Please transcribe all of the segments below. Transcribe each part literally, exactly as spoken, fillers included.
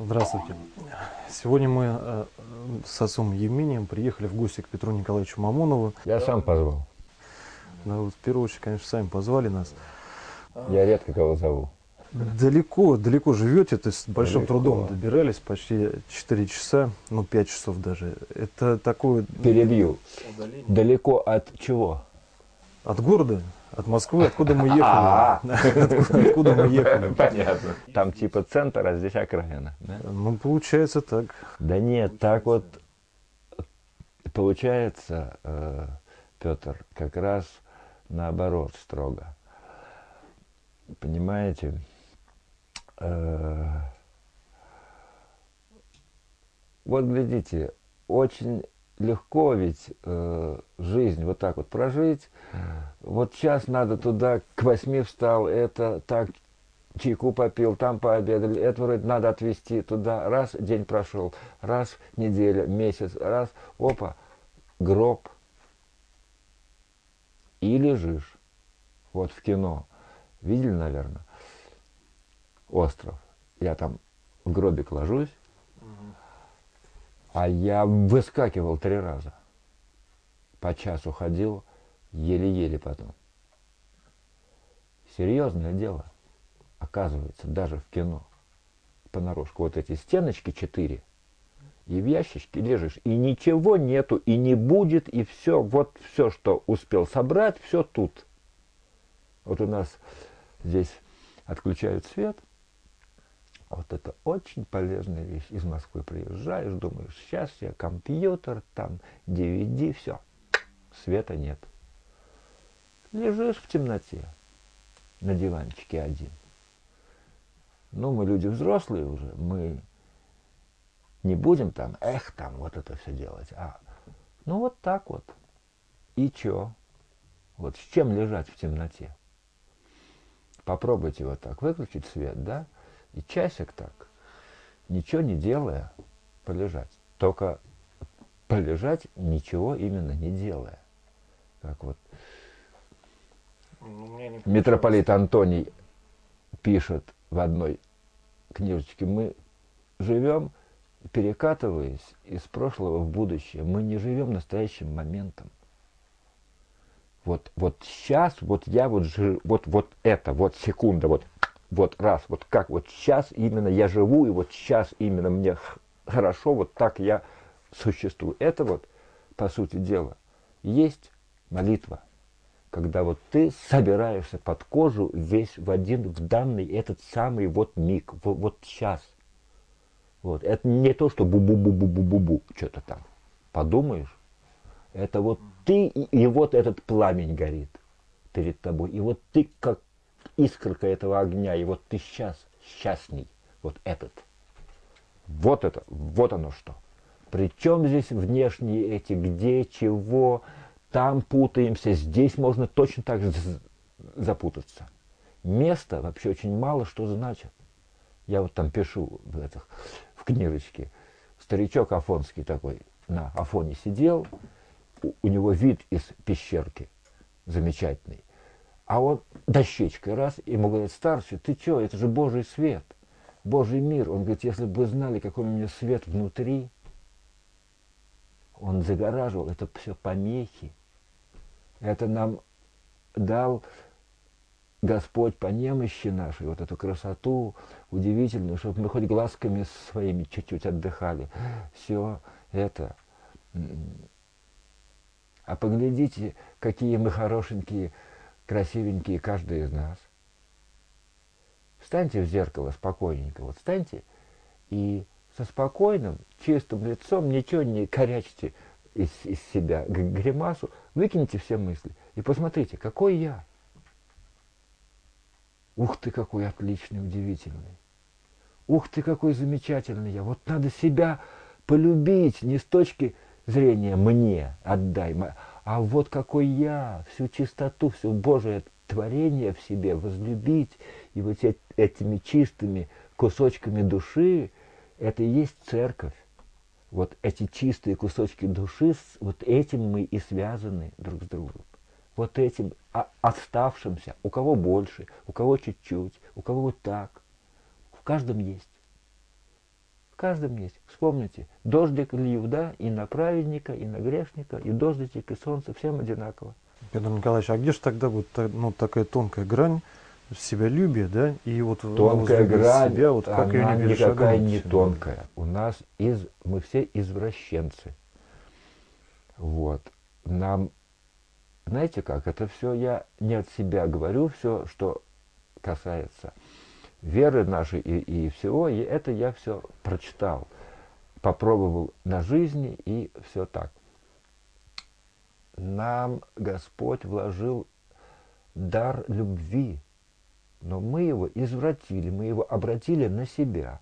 Здравствуйте. Сегодня мы э, с отцом Евмением приехали в гости к Петру Николаевичу Мамонову. Я сам позвал. Да, вот в первую очередь, конечно, сами позвали нас. Я редко кого зову. Далеко, далеко живете, то есть с большим Далеко. трудом добирались, почти четыре часа, ну пять часов даже. Это такое... Перебью. Далеко от чего? От города, от Москвы, откуда мы ехали. Откуда мы ехали. Понятно. Там типа центр, а здесь окраина. Да? Ну, получается так. Да нет, так вот получается, э, Петр, как раз наоборот строго. Понимаете? Э, вот глядите, очень легко ведь э, жизнь вот так вот прожить. Вот сейчас надо туда, к восьми встал, это так, чайку попил, там пообедали, это вроде надо отвезти туда. Раз, день прошел, раз, неделя, месяц, раз, опа, гроб. И лежишь. Вот в кино. Видели, наверное, «Остров». Я там в гробик ложусь, а я выскакивал три раза. По часу ходил, еле-еле потом. Серьезное дело, оказывается, даже в кино. Понарошку вот эти стеночки четыре, и в ящичке лежишь, и ничего нету, и не будет, и все, вот все, что успел собрать, все тут. Вот у нас здесь отключают свет. Вот это очень полезная вещь. Из Москвы приезжаешь, думаешь, сейчас я компьютер, там ди ви ди, все. Света нет. Лежишь в темноте на диванчике один. Ну, мы люди взрослые уже, мы не будем там, эх, там вот это все делать. А, ну, вот так вот. И чё? Вот с чем лежать в темноте? Попробуйте вот так выключить свет, да? И часик так, ничего не делая, полежать. Только полежать, ничего именно не делая. Как вот митрополит Антоний пишет в одной книжечке: мы живем, перекатываясь из прошлого в будущее. Мы не живем настоящим моментом. Вот, вот сейчас, вот я вот, жи, вот, вот это, вот секунда, вот, вот раз, вот как, вот сейчас именно я живу, и вот сейчас именно мне хорошо, вот так я существую. Это вот, по сути дела, есть молитва. Когда вот ты собираешься под кожу весь в один, в данный этот самый вот миг, вот, вот сейчас. Вот. Это не то, что бу-бу-бу-бу-бу-бу-бу, что-то там. Подумаешь, это вот ты, и, и вот этот пламень горит перед тобой. И вот ты как искорка этого огня, и вот ты сейчас счастней, вот этот. Вот это, вот оно что. Причем здесь внешние эти, где, чего, там путаемся, здесь можно точно так же запутаться. Место вообще очень мало что значит. Я вот там пишу в, этих, в книжечке. Старичок афонский такой на Афоне сидел, у, у него вид из пещерки замечательный. А он дощечкой раз, ему говорит: старший, ты что, это же Божий свет, Божий мир. Он говорит: если бы вы знали, какой у меня свет внутри. Он загораживал, это все помехи. Это нам дал Господь по немощи нашей, вот эту красоту удивительную, чтобы мы хоть глазками своими чуть-чуть отдыхали. Все это. А поглядите, какие мы хорошенькие, красивенькие, каждый из нас. Встаньте в зеркало спокойненько, вот встаньте и со спокойным, чистым лицом, ничего не корячьте из, из себя, гримасу, выкиньте все мысли и посмотрите, какой я. Ух ты, какой отличный, удивительный. Ух ты, какой замечательный я. Вот надо себя полюбить, не с точки зрения «мне отдай», а вот какой я, всю чистоту, все Божие творение в себе возлюбить. И вот этими чистыми кусочками души это и есть церковь. Вот эти чистые кусочки души, вот этим мы и связаны друг с другом. Вот этим оставшимся, у кого больше, у кого чуть-чуть, у кого вот так. В каждом есть. каждом есть. Вспомните, дождик лью, да, и на праведника, и на грешника, и дождичек, и солнце, всем одинаково. Петр Николаевич, а где же тогда вот ну, такая тонкая грань себялюбия, да, и вот тонкая грань, себя, вот как она ее не никакая не перешагнуть? тонкая. У нас из, мы все извращенцы. Вот. Нам, знаете как, это все я не от себя говорю, все, что касается веры нашей и, и всего, и это я все прочитал, попробовал на жизни, и все так. Нам Господь вложил дар любви, но мы его извратили, мы его обратили на себя.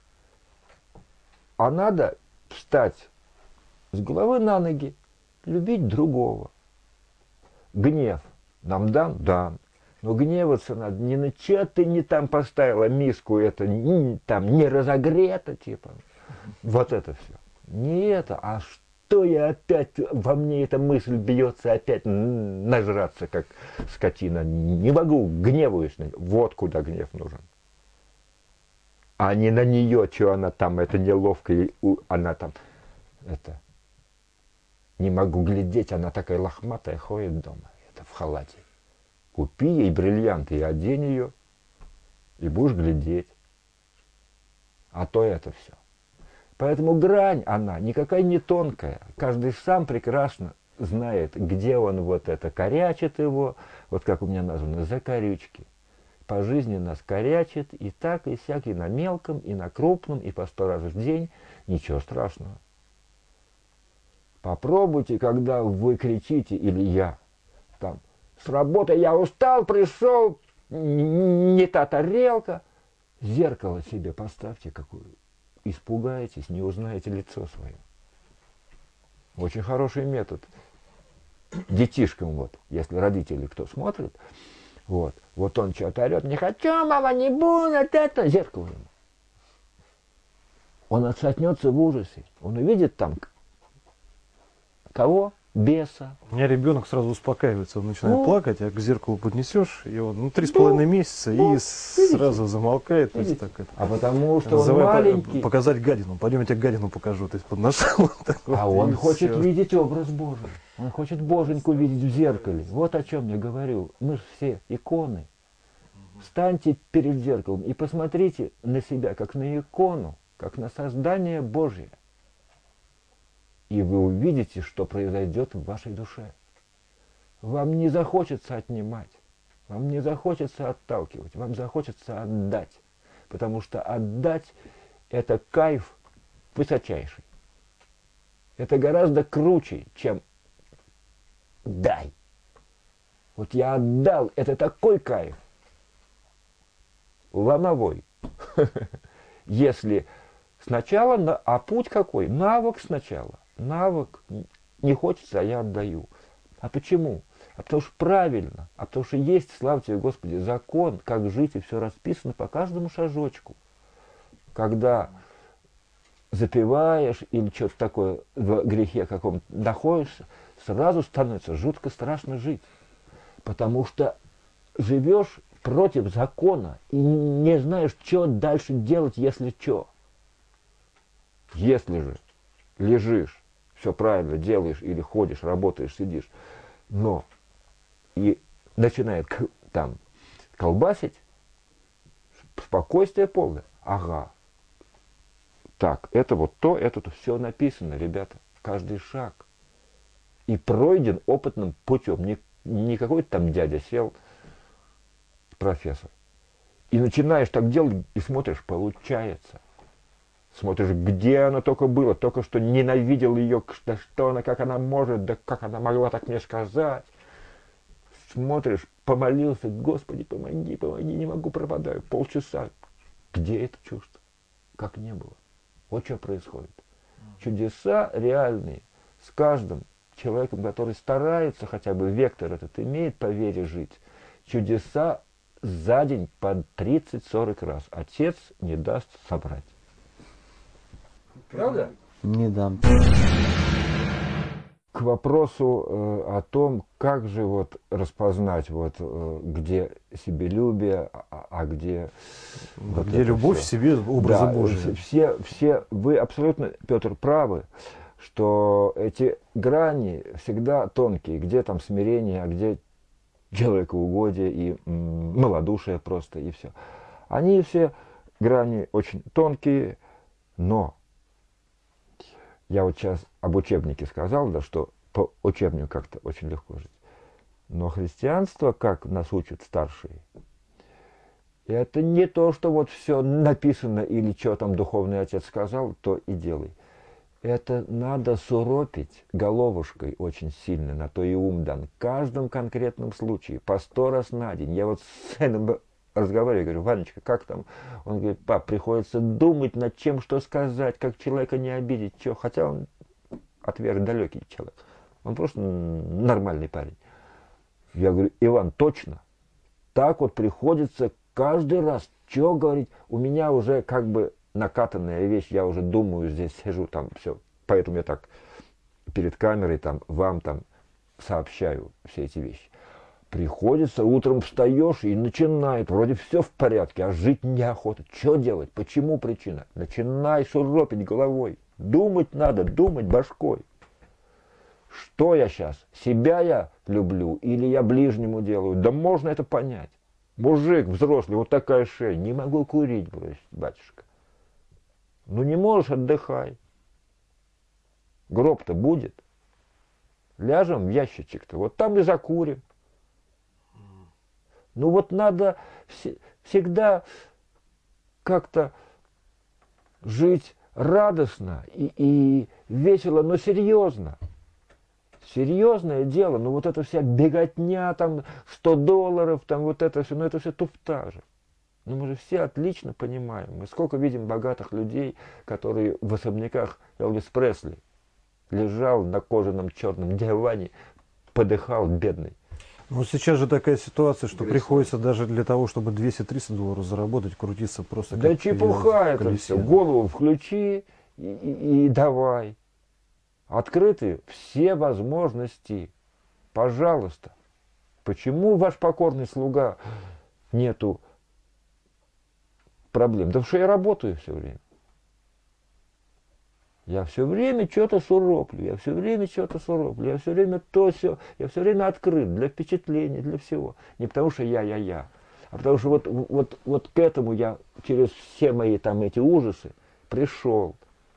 А надо встать с головы на ноги, любить другого. Гнев нам дан? Дан. Но гневаться надо не на чё ты не там поставила миску, это не, там не разогрето, типа. Вот это все. Не это, а что я опять, во мне эта мысль бьется, опять нажраться, как скотина. Не могу, гневаюсь на нее. Вот куда гнев нужен. А не на нее, что она там, это неловко, и она там, это, не могу глядеть, она такая лохматая ходит дома, это в халате. Купи ей бриллианты и одень ее, и будешь глядеть. А то это все. Поэтому грань она никакая не тонкая. Каждый сам прекрасно знает, где он вот это корячит его, вот как у меня названо, закорючки. По жизни нас корячит и так, и сяк, и на мелком, и на крупном, и по сто раз в день. Ничего страшного. Попробуйте, когда вы кричите, или я, там, с работы я устал, пришел, не та тарелка. Зеркало себе поставьте какую. Испугаетесь, не узнаете лицо свое. Очень хороший метод. Детишкам вот, если родители кто смотрит, вот, вот он что-то орет, не хочу, мама, не будет это, зеркало ему. Он отшатнется в ужасе, он увидит там кого? Беса. У меня ребенок сразу успокаивается, он начинает Ну, плакать, а к зеркалу поднесешь, и он ну, три с половиной месяца, ну, и сразу замолкает. То есть, так, это, а потому что он называй, маленький, показать гадину. Пойдем, я тебе гадину покажу. То есть подношу. Так вот, а он и хочет всё. видеть образ Божий. Он хочет Боженьку видеть в зеркале. Вот о чем я говорю. Мы же все иконы. Встаньте перед зеркалом и посмотрите на себя, как на икону, как на создание Божье. И вы увидите, что произойдет в вашей душе. Вам не захочется отнимать, вам не захочется отталкивать, вам захочется отдать. Потому что отдать – это кайф высочайший. Это гораздо круче, чем дай. Вот я отдал, это такой кайф. Ломовой. Если сначала, а путь какой? Навык сначала. Навык. Не хочется, а я отдаю. А почему? А потому что правильно. А потому что есть, слава тебе, Господи, закон, как жить, и все расписано по каждому шажочку. Когда запиваешь или что-то такое в грехе каком-то находишься, сразу становится жутко страшно жить. Потому что живешь против закона и не знаешь, что дальше делать, если что. Если же лежишь, все правильно делаешь, или ходишь, работаешь, сидишь, но и начинает там колбасить, спокойствие полное. Ага. Так, это вот то, это то, все написано, ребята, каждый шаг. И пройден опытным путем. Не, не какой-то там дядя сел, профессор. И начинаешь так делать, и смотришь, получается. Смотришь, где она только была, только что ненавидел ее, да что она, как она может, да как она могла так мне сказать. Смотришь, помолился, Господи, помоги, помоги, не могу, пропадаю. Полчаса. Где это чувство? Как не было. Вот что происходит. Чудеса реальные с каждым человеком, который старается, хотя бы вектор этот имеет, по вере жить. Чудеса за день по тридцать-сорок раз. Отец не даст собрать. Правда? Не дам. к вопросу э, о том, как же вот распознать, вот, э, где себелюбие, а, а где... Вот где любовь всё. в себе образа Да, Божия. все, все, вы абсолютно, Петр, правы, что эти грани всегда тонкие, где там смирение, а где человекоугодие и м, малодушие просто, и все. Они все грани очень тонкие, но я вот сейчас об учебнике сказал, да, что по учебнику как-то очень легко жить. Но христианство, как нас учат старшие, это не то, что вот все написано или что там духовный отец сказал, то и делай. Это надо суропить головушкой очень сильно, на то и ум дан. В каждом конкретном случае, по сто раз на день. Я вот с сыном разговариваю, говорю: Ванечка, как там? Он говорит: пап, приходится думать над чем, что сказать, как человека не обидеть, что. Хотя он от веры далекий человек. Он просто нормальный парень. Я говорю: Иван, точно. Так вот приходится каждый раз, что говорить. У меня уже как бы накатанная вещь, я уже думаю, здесь сижу, там все. Поэтому я так перед камерой там вам там сообщаю все эти вещи. Приходится, утром встаешь и начинает, вроде все в порядке, а жить неохота. Что делать? Почему причина? Начинай суропить головой. Думать надо, думать башкой. Что я сейчас? Себя я люблю или я ближнему делаю? Да можно это понять. Мужик взрослый, вот такая шея, не могу курить, батюшка. Ну не можешь, отдыхай. Гроб-то будет. Ляжем в ящичек-то, вот там и закурим. Ну вот надо всегда как-то жить радостно и, и весело, но серьезно. Серьезное дело, ну вот эта вся беготня, там сто долларов, там вот это все, ну это все туфта же. Ну мы же все отлично понимаем. Мы сколько видим богатых людей, которые в особняках Элвис Пресли лежал на кожаном черном диване, подыхал бедный. Ну сейчас же такая ситуация, что Грязь. Приходится даже для того, чтобы двести-триста долларов заработать, крутиться просто да как чепуха это все. Голову включи и, и, и давай. Открыты все возможности. Пожалуйста. Почему ваш покорный слуга нету проблем? Да потому что я работаю все время. Я все время что-то суроплю, я все время что-то суроплю, я все время то все, я все время открыт для впечатлений, для всего. Не потому что я, я, я, а потому что вот, вот, вот к этому я через все мои там эти ужасы пришел.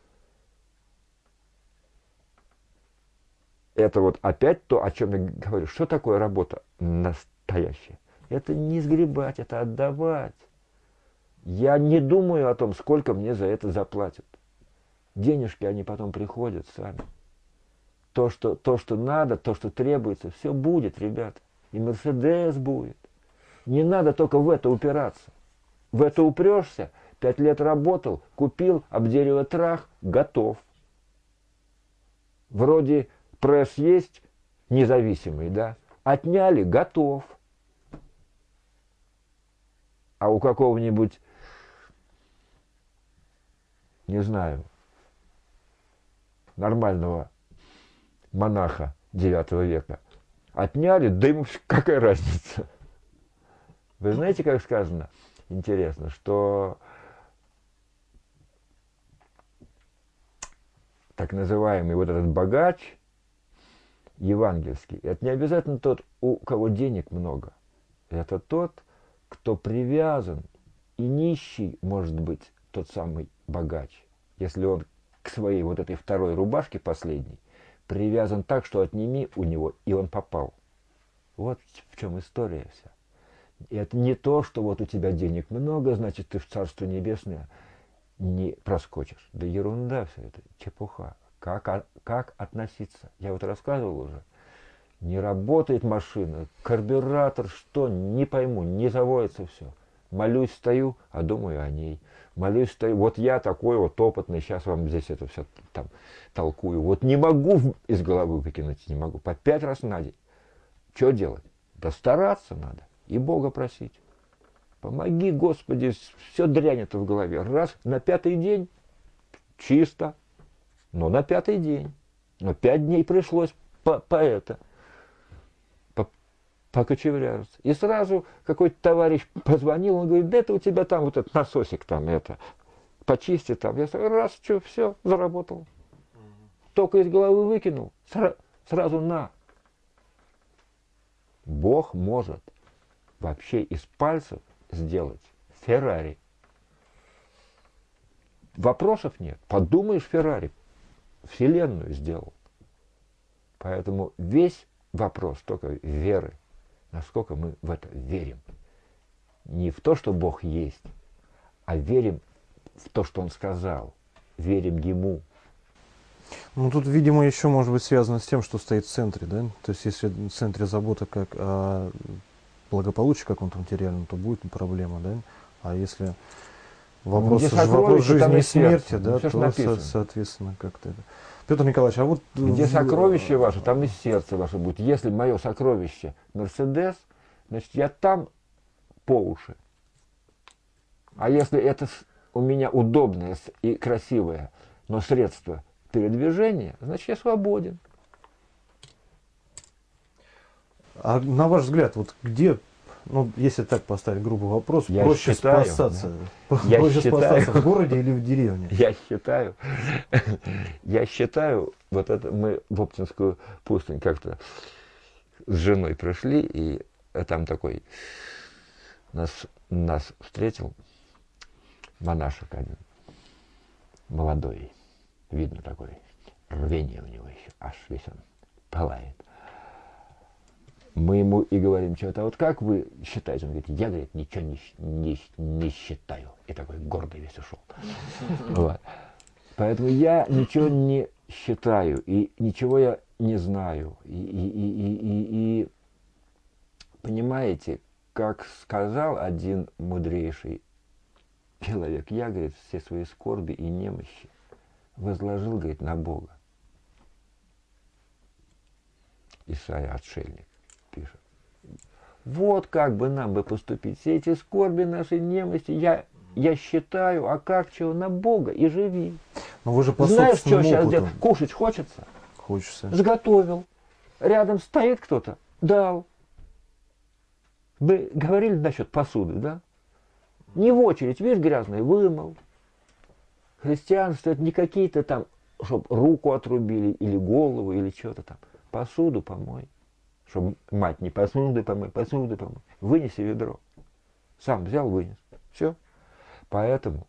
Это вот опять то, о чем я говорю. Что такое работа настоящая? Это не сгребать, это отдавать. Я не думаю о том, сколько мне за это заплатят. Денежки, они потом приходят сами. То что, то, что надо, то, что требуется, все будет, ребята. И Мерседес будет. Не надо только в это упираться. В это упрешься, пять лет работал, купил, об дерево трах, готов. Вроде пресс есть, независимый, да? Отняли, готов. А у какого-нибудь, не знаю, нормального монаха девятого века отняли, да ему какая разница. Вы знаете, как сказано, интересно, что так называемый вот этот богач евангельский, это не обязательно тот, у кого денег много. Это тот, кто привязан, и нищий может быть тот самый богач, если он к своей вот этой второй рубашке последней привязан так, что отними у него, и он попал. Вот в чем история вся. И это не то, что вот у тебя денег много, значит ты в Царство Небесное не проскочишь. Да ерунда все это, чепуха. Как, как относиться? Я вот рассказывал уже. Не работает машина, карбюратор, что, не пойму, не заводится все. Молюсь, стою, а думаю о ней. Молюсь, стою. Вот я такой вот опытный, сейчас вам здесь это все там толкую. Вот не могу из головы выкинуть, не могу. По пять раз на день. Что делать? Да стараться надо. И Бога просить. Помоги, Господи, все дрянь это в голове. Раз, на пятый день чисто. Но на пятый день. Но пять дней пришлось по, поэта. Покочевряжется. И сразу какой-то товарищ позвонил, он говорит, да это у тебя там вот этот насосик там, это, почисти там. Я сразу, раз, что, все, заработал. Только из головы выкинул, сра- сразу на. Бог может вообще из пальцев сделать Феррари. Вопросов нет. Подумаешь, Феррари Вселенную сделал. Поэтому весь вопрос только веры. Насколько мы в это верим. Не в то, что Бог есть, а верим в то, что Он сказал. Верим Ему. Ну, тут, видимо, еще может быть связано с тем, что стоит в центре, да? То есть, если в центре забота как о благополучии каком-то материальном, то будет проблема, да? А если вопрос, где вопрос сокровище, жизни там и и сердце. смерти, Ну, да, всё ж то, со- написано. соответственно, как-то это. Петр Николаевич, а вот... Где в- сокровище ваше, там и сердце ваше будет. Если мое сокровище Мерседес, значит, я там по уши. А если это с- у меня удобное с- и красивое, но средство передвижения, значит, я свободен. А на ваш взгляд, вот где, ну, если так поставить грубый вопрос, Я проще считаю, спасаться? Я проще считаю. спасаться в городе или в деревне? Я считаю, я считаю, вот это мы в Оптинскую пустынь как-то с женой прошли, и там такой нас, нас встретил монашек один, молодой, видно такой, рвение у него еще, аж весь он пылает. Мы ему и говорим, что-то, а вот как вы считаете? Он говорит, я, говорит, ничего не, не, не считаю. И такой гордый весь ушел. Вот. Поэтому я ничего не считаю, и ничего я не знаю. И, и, и, и, и, и понимаете, как сказал один мудрейший человек, я, говорит, все свои скорби и немощи возложил, говорит, на Бога. Исайя, отшельник, пишет. Вот как бы нам бы поступить. Все эти скорби, наши немощи, я, я считаю, а как чего, на Бога и живи. Но вы же по Знаешь, что собственному сейчас опыту делать? Кушать хочется? хочется. Сготовил. Рядом стоит кто-то, дал. Вы говорили насчет посуды, да? Не в очередь, видишь, грязный, вымыл. Христианство это не какие-то там, чтобы руку отрубили, или голову, или что-то там. Посуду помой. Чтобы мать не посуду помой, посуду помой. Вынеси ведро. Сам взял, вынес. Все. Поэтому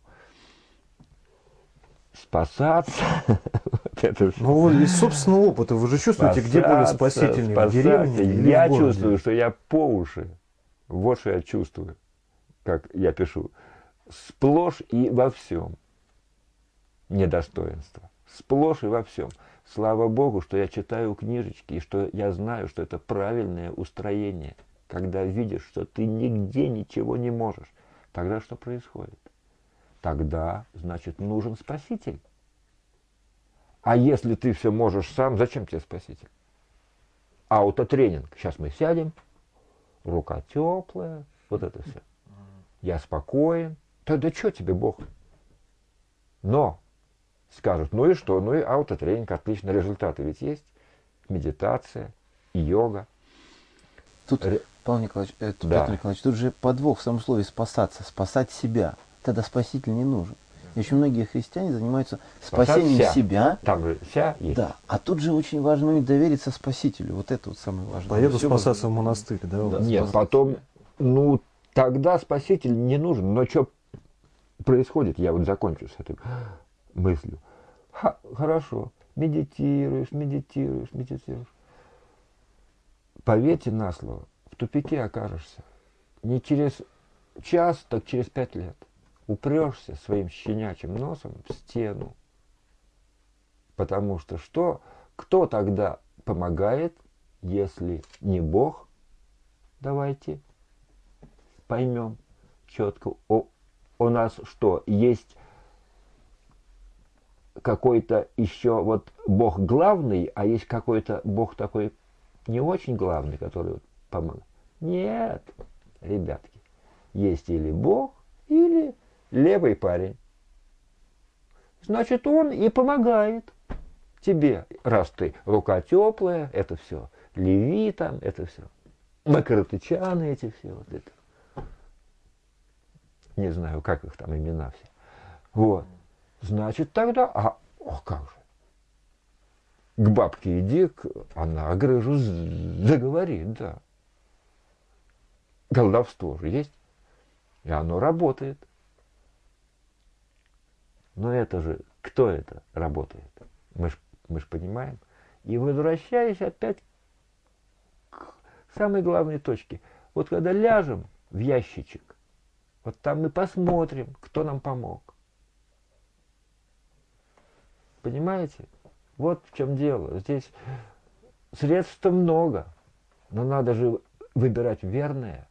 спасаться, вот это всё. Ну, вы из собственного опыта вы же чувствуете, где более Спасаться, спасительнее, в спасаться. деревне или Я в городе? чувствую, что я по уши. Вот что я чувствую, как я пишу. Сплошь и во всем недостоинство. Сплошь и во всем. Слава Богу, что я читаю книжечки, и что я знаю, что это правильное устроение. Когда видишь, что ты нигде ничего не можешь, тогда что происходит? Тогда, значит, нужен спаситель. А если ты все можешь сам, зачем тебе спаситель? Аутотренинг. Сейчас мы сядем, рука теплая, вот это все. Я спокоен. Да, да что тебе Бог? Но скажут, ну и что? Ну и аутотренинг, отлично, результаты ведь есть. Медитация, йога. Тут, Ре... Павел Николаевич, э, Да. Петр Николаевич, тут же подвох в самом слове спасаться, спасать себя. Тогда спаситель не нужен. И очень многие христиане занимаются Спасать спасением ся. себя. Там же вся есть. Да. А тут же очень важный момент довериться спасителю. Вот это вот самое важное. Поеду Всё спасаться в можно- монастырь, да? Да. вот. Нет, спасать потом, себя. ну, тогда спаситель не нужен. Но что происходит? Я вот закончу с этой мыслью. Ха, хорошо, медитируешь, медитируешь, медитируешь. Поверьте на слово, в тупике окажешься. Не через час, так через пять лет. Упрешься своим щенячьим носом в стену. Потому что что? Кто тогда помогает, если не Бог? Давайте поймем четко. У, у нас что, есть какой-то еще вот Бог главный, а есть какой-то Бог такой не очень главный, который вот помогает? Нет, ребятки, есть или Бог, или левый парень. Значит, он и помогает тебе, раз ты рука теплая, это все, Леви там, это все, макаротычаны эти все, вот это. Не знаю, как их там имена все. Вот. Значит, тогда, а, о, как же? К бабке иди, к, она грыжу заговорит, да. Колдовство же есть, и оно работает. Но это же, кто это работает? Мы ж, мы ж понимаем. И возвращаясь опять к самой главной точке. Вот когда ляжем в ящичек, вот там мы посмотрим, кто нам помог. Понимаете? Вот в чем дело. Здесь средств много, но надо же выбирать верное.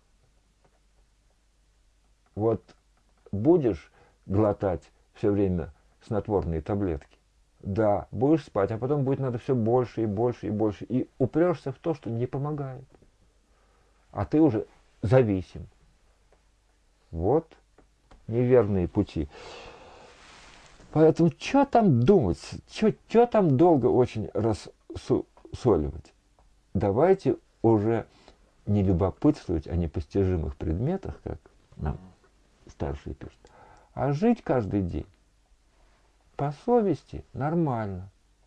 Вот будешь глотать все время снотворные таблетки, да, будешь спать, а потом будет надо все больше и больше и больше. И упрешься в то, что не помогает. А ты уже зависим. Вот неверные пути. Поэтому что там думать, что там долго очень рассусоливать? Давайте уже не любопытствовать о непостижимых предметах, как нам старшие пишут, а жить каждый день по совести нормально.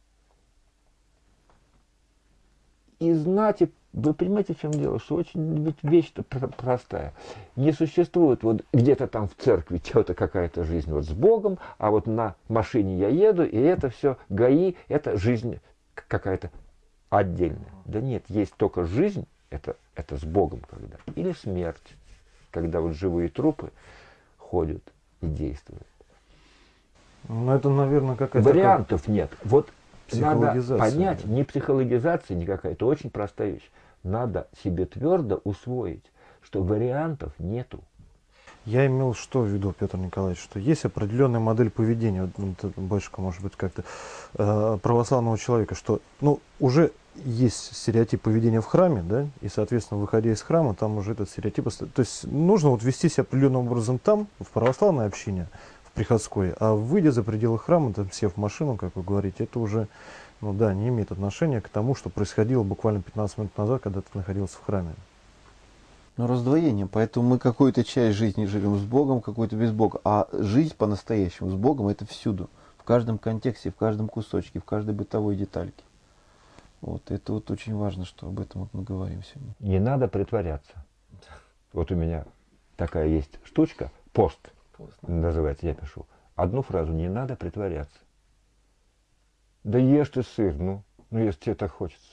И знать, и вы понимаете, в чем дело, что очень ведь вещь-то простая. Не существует вот где-то там в церкви чего-то какая-то жизнь вот с Богом, а вот на машине я еду, и это все ГАИ, это жизнь какая-то отдельная. Да нет, есть только жизнь, это, это с Богом когда, или смерть, когда вот живые трупы ходят и действуют. Ну, это, наверное, какая-то... Вариантов как... нет. Вот надо психологизация. понять, не психологизация никакая, это очень простая вещь. Надо себе твердо усвоить, что вариантов нету. Я имел что в виду, Петр Николаевич, что есть определенная модель поведения, вот, батюшка, может быть, как-то э, православного человека, что, ну, уже есть стереотип поведения в храме, да, и, соответственно, выходя из храма, там уже этот стереотип, то есть нужно вот вести себя определенным образом там, в православное общение, в приходской, а выйдя за пределы храма, там, сев в машину, как вы говорите, это уже, ну да, не имеет отношения к тому, что происходило буквально пятнадцать минут назад, когда ты находился в храме. Ну, раздвоение. Поэтому мы какую-то часть жизни живем с Богом, какую-то без Бога. А жизнь по-настоящему с Богом — это всюду. В каждом контексте, в каждом кусочке, в каждой бытовой детальке. Вот. Это вот очень важно, что об этом вот мы говорим сегодня. Не надо притворяться. Вот у меня такая есть штучка, пост, пост называется, я пишу. Одну фразу: не надо притворяться. Да ешь ты сыр, ну, ну если тебе так хочется.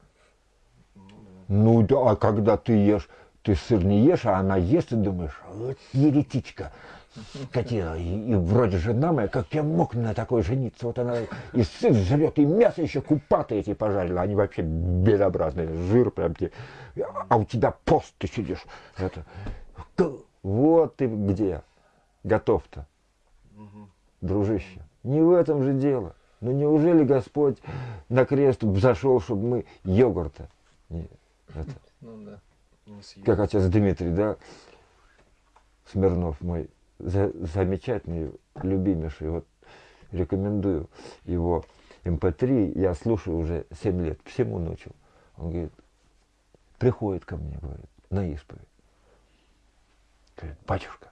Ну да, а когда ты ешь, ты сыр не ешь, а она ест, и думаешь, вот еретичка, скотина, и, и вроде жена моя, как я мог на такой жениться, вот она и сыр жрет, и мясо еще купатые эти пожарила, они вообще безобразные, жир прям тебе, а у тебя пост, ты сидишь, это, вот ты где, готов-то, дружище, не в этом же дело, ну неужели Господь на крест взошел, чтобы мы йогурта, не, это, ну да. Как отец Дмитрий, да, Смирнов мой, за, замечательный, любимейший, вот рекомендую его эм пэ три, я слушаю уже семь лет, всему научил. Он говорит, приходит ко мне, говорит, на исповедь. Говорит, батюшка,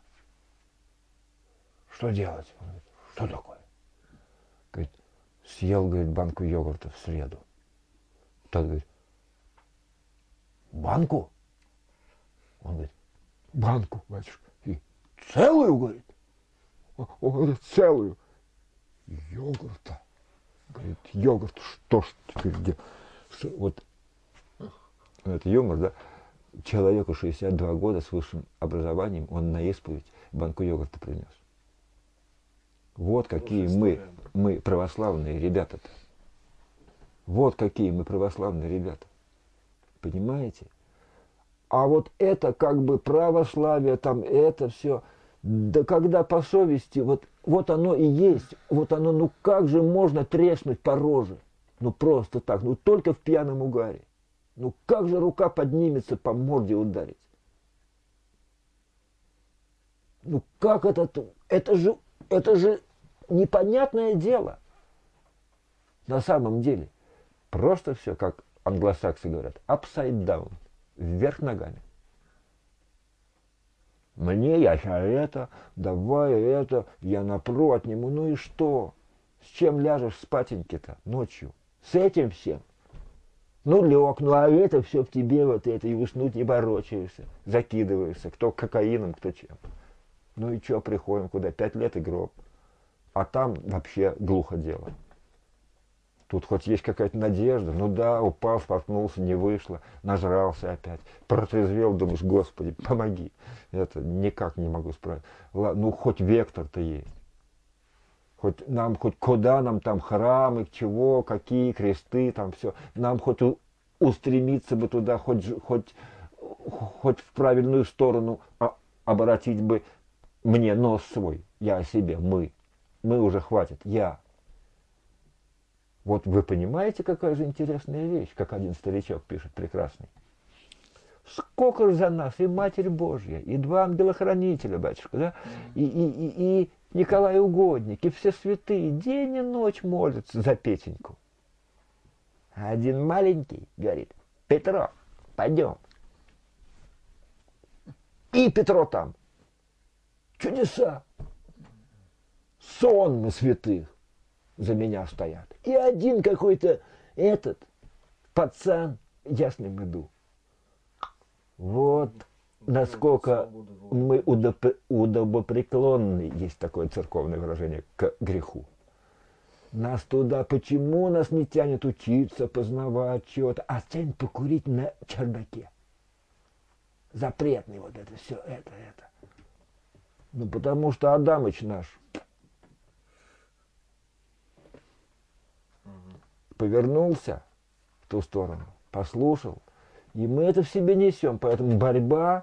что делать? Он говорит, что такое? Говорит, съел, говорит, банку йогурта в среду. Тот говорит, банку? Он говорит, банку, батюшка. И целую, говорит. Он говорит, целую. Йогурта. Говорит, йогурт, что ж теперь где? Что, вот, это юмор, да? Человеку шестьдесят два года с высшим образованием, он на исповедь банку йогурта принес. Вот какие мы, мы православные ребята-то. Вот какие мы православные ребята. Понимаете? А вот это как бы православие, там это все, да когда по совести, вот, вот оно и есть, вот оно, ну как же можно треснуть по роже? Ну просто так, ну только в пьяном угаре. Ну как же рука поднимется по морде ударить? Ну как это, это же, это же непонятное дело. На самом деле, просто все, как англосаксы говорят, upside down, вверх ногами. Мне, я ща это, давай это, я напру отниму, ну и что? С чем ляжешь спатеньки-то ночью? С этим всем? Ну лег, ну а это все в тебе вот это, и уснуть не ворочаешься, закидываешься, кто кокаином, кто чем. Ну и что, приходим куда? Пять лет и гроб. А там вообще глухо дело. Тут хоть есть какая-то надежда. Ну да, упал, споткнулся, не вышло, нажрался опять. Протрезвел, думаешь, Господи, помоги. Это никак не могу справиться. Ладно, ну хоть вектор-то есть. Хоть нам, хоть куда нам там храмы, к чего, какие кресты, там все. Нам хоть у, устремиться бы туда, хоть, хоть, хоть в правильную сторону а, обратить бы мне нос свой. Я о себе, мы. Мы уже хватит, я. Вот вы понимаете, какая же интересная вещь, как один старичок пишет прекрасный. Сколько же за нас и Матерь Божья, и два ангела-хранителя, батюшка, да, и, и, и, и Николай Угодник, и все святые день и ночь молятся за Петеньку. А один маленький говорит: Петро, пойдем. И Петро там. Чудеса. Сонмы святых за меня стоят. И один какой-то этот пацан ясным иду. Вот насколько мы удобопреклонны, есть такое церковное выражение, к греху. Нас туда, почему нас не тянет учиться, познавать чего-то, а тянет покурить на чердаке. Запретный вот это все, это, это. Ну потому что Адамыч наш повернулся в ту сторону, послушал, и мы это в себе несем, поэтому борьба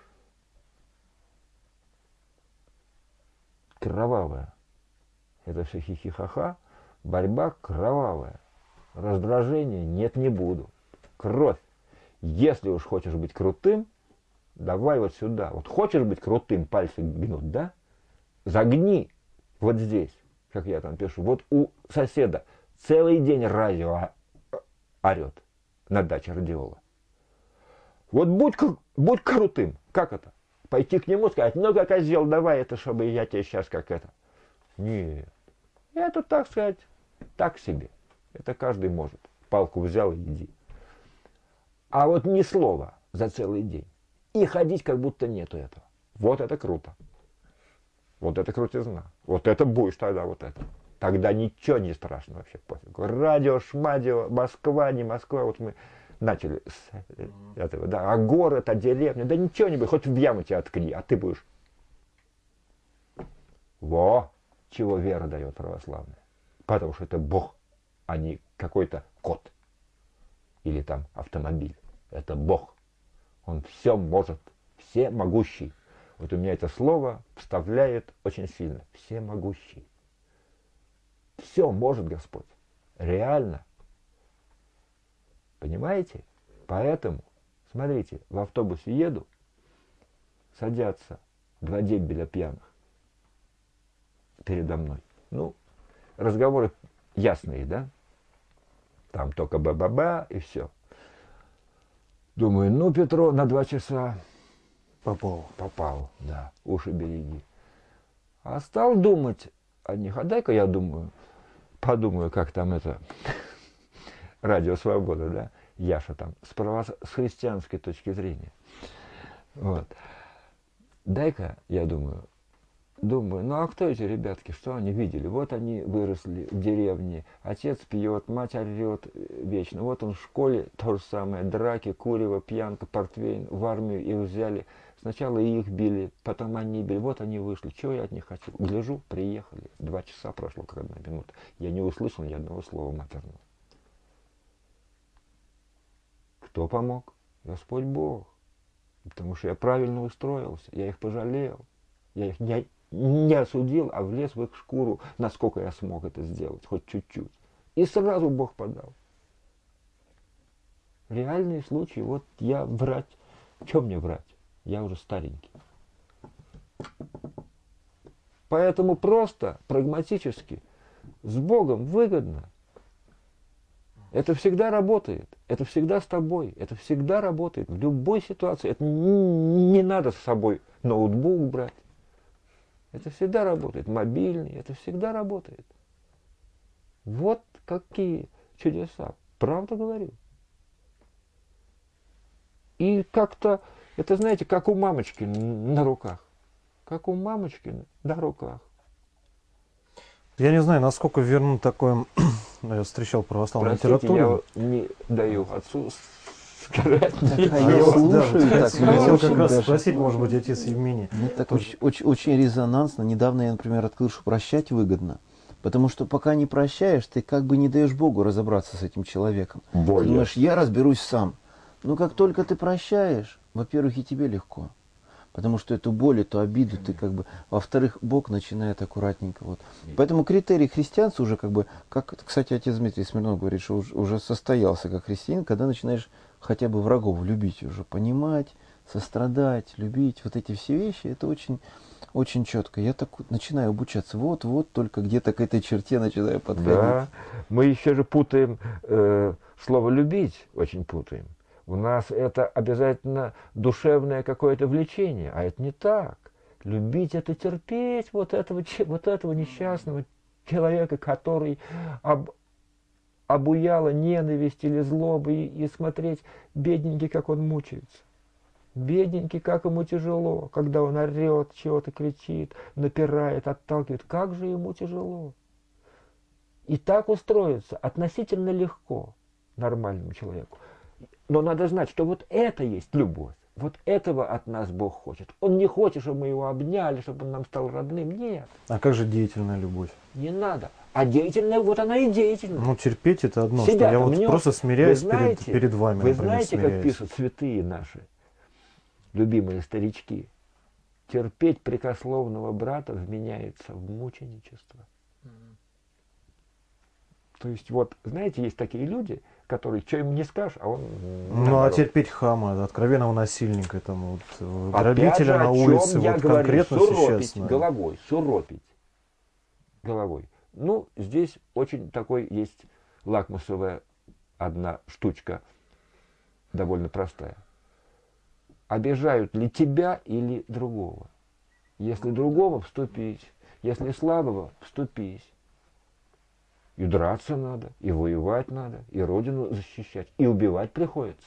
кровавая. Это все хихихаха, борьба кровавая. Раздражения нет, не буду. Кровь. Если уж хочешь быть крутым, давай вот сюда. Вот хочешь быть крутым, пальцы гнут, да? Загни вот здесь, как я там пишу. Вот у соседа целый день радио орет на даче радиола. Вот будь, будь крутым. Как это? Пойти к нему сказать: ну-ка, козел, давай это, чтобы я тебе сейчас как это. Нет. Это, так сказать, так себе. Это каждый может. Палку взял и иди. А вот ни слова за целый день. И ходить, как будто нету этого. Вот это круто. Вот это крутизна. Вот это будешь тогда вот это. Тогда ничего не страшно вообще. Радио, шмадио, Москва, не Москва. Вот мы начали с этого. Да, а город, а деревня. Да ничего не будет. Хоть в яму тебя откни, а ты будешь. Во! Чего вера дает православная. Потому что это Бог, а не какой-то кот. Или там автомобиль. Это Бог. Он все может. Всемогущий. Вот у меня это слово вставляет очень сильно. Всемогущий. Все может Господь. Реально. Понимаете? Поэтому, смотрите, в автобусе еду, садятся два дебиля пьяных передо мной. Ну, разговоры ясные, да? Там только ба-ба-ба и все. Думаю, ну, Петро, на два часа Попал. попал, да, уши береги. А стал думать о них. А дай-ка я думаю, подумаю, как там это, Радио Свобода, да, Яша там, с, право, с христианской точки зрения. Вот. Дай-ка, я думаю, Думаю, ну а кто эти ребятки, что они видели? Вот они выросли в деревне, отец пьет, мать орет вечно. Вот он в школе, то же самое, драки, курево, пьянка, портвейн, в армию их взяли. Сначала их били, потом они били, вот они вышли. Чего я от них хочу? Гляжу, приехали. Два часа прошло, как одна минута. Я не услышал ни одного слова матерного. Кто помог? Господь Бог. Потому что я правильно устроился, я их пожалел. Я их не, не осудил, а влез в их шкуру, насколько я смог это сделать, хоть чуть-чуть. И сразу Бог подал. Реальные случаи, вот я врать. Что мне врать? Я уже старенький. Поэтому просто, прагматически, с Богом выгодно. Это всегда работает, это всегда с тобой, это всегда работает в любой ситуации. Это не, не надо с собой ноутбук брать. Это всегда работает. Мобильный, это всегда работает. Вот какие чудеса. Правда говорю. И как-то, это знаете, как у мамочки на руках. Как у мамочки на руках. Я не знаю, насколько верно такое, я встречал в православной Простите, литературе. я не даю отцу сказать. Так, а ничего. я вот, слушаю, да, так, хотел мне как очень раз даже- спросить, может быть, отец Евмений. Мне так тоже. очень, очень, очень резонансно. Недавно я, например, открыл, что прощать выгодно. Потому что пока не прощаешь, ты как бы не даешь Богу разобраться с этим человеком. Более. Ты думаешь, я разберусь сам. Но как только ты прощаешь, во-первых, и тебе легко. Потому что эту боль, эту обиду ты как бы... Во-вторых, Бог начинает аккуратненько. Вот. Поэтому критерий христианства уже как бы... Как, кстати, отец Дмитрий Смирнов говорит, что уж- уже состоялся как христианин, когда начинаешь хотя бы врагов любить уже, понимать, сострадать, любить. Вот эти все вещи, это очень, очень четко. Я так вот начинаю обучаться. Вот-вот, только где-то к этой черте начинаю подходить. Да, мы еще же путаем э, слово «любить», очень путаем. У нас это обязательно душевное какое-то влечение, а это не так. Любить – это терпеть вот этого, че- вот этого несчастного человека, который об, обуяла ненависть или злоба, и, и смотреть, бедненький, как он мучается. Бедненький, как ему тяжело, когда он орет, чего-то кричит, напирает, отталкивает. Как же ему тяжело. И так устроиться относительно легко нормальному человеку. Но надо знать, что вот это есть любовь. Вот этого от нас Бог хочет. Он не хочет, чтобы мы его обняли, чтобы он нам стал родным. Нет, А как же деятельная любовь? не надо. А деятельная, вот она и деятельная. Ну, терпеть это одно, Себя что я там вот мнёт. просто смиряюсь Вы знаете, перед, перед вами, Вы например, знаете, как смиряюсь. пишут святые наши, любимые старички? Терпеть прикословного брата вменяется в мученичество. То есть вот, знаете, есть такие люди, которые, что им не скажешь, а он... Ну, а наоборот. терпеть хама, откровенного насильника, там, вот, э, Опять грабителя же, на о чем улице, я вот говорю, конкретно суропить сейчас. на- головой, суропить головой. Ну, здесь очень такой есть лакмусовая одна штучка, довольно простая. Обижают ли тебя или другого? Если другого, вступись. Если слабого, вступись. И драться надо, и воевать надо, и родину защищать, и убивать приходится.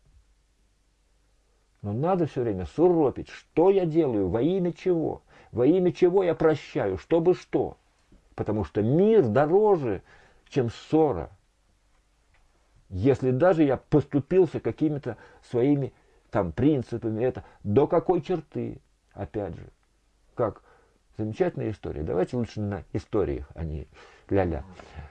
Но надо все время суропить, что я делаю, во имя чего, во имя чего я прощаю, чтобы что. Потому что мир дороже, чем ссора. Если даже я поступился какими-то своими там принципами, это до какой черты, опять же, как замечательная история. Давайте лучше на историях, а не ля-ля.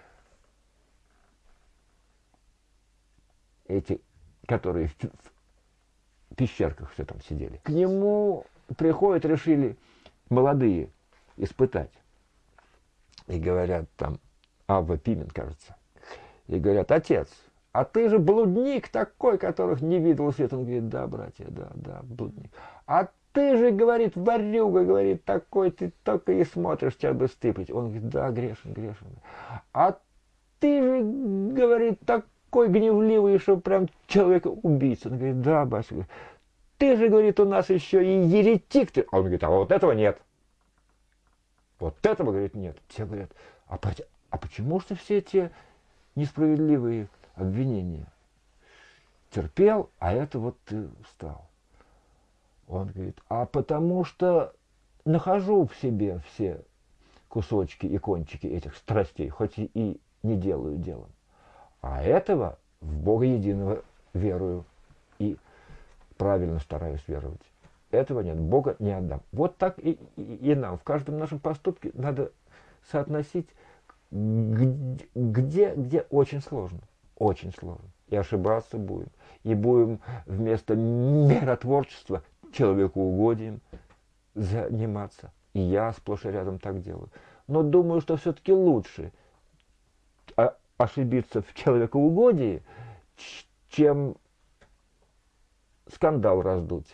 Эти, которые в, в пещерках все там сидели. К нему приходят, решили молодые испытать. И говорят там, Авва Пимен, кажется. И говорят, отец, а ты же блудник такой, которых не видел свет. Он говорит, да, братья, да, да, блудник. А ты же, говорит, ворюга, говорит, такой, ты только и смотришь, тебя бы стыпать. Он говорит, да, грешен, грешен. А ты же, говорит, такой гневливый, что прям человека убийца. Он говорит, да, батюшка. Ты же, говорит, у нас еще и еретик. Ты. А он говорит, а вот этого нет. Вот этого, говорит, нет. Те говорят, а, а почему же все эти несправедливые обвинения терпел, а это вот ты встал? Он говорит, а потому что нахожу в себе все кусочки и кончики этих страстей, хоть и, и не делаю делом. А этого в Бога единого верую и правильно стараюсь веровать. Этого нет, Бога не отдам. Вот так и, и, и нам. В каждом нашем поступке надо соотносить, где, где, где очень сложно. Очень сложно. И ошибаться будем. И будем вместо миротворчества человекоугодием заниматься. И я сплошь и рядом так делаю. Но думаю, что все-таки лучше ошибиться в человекоугодии, чем скандал раздуть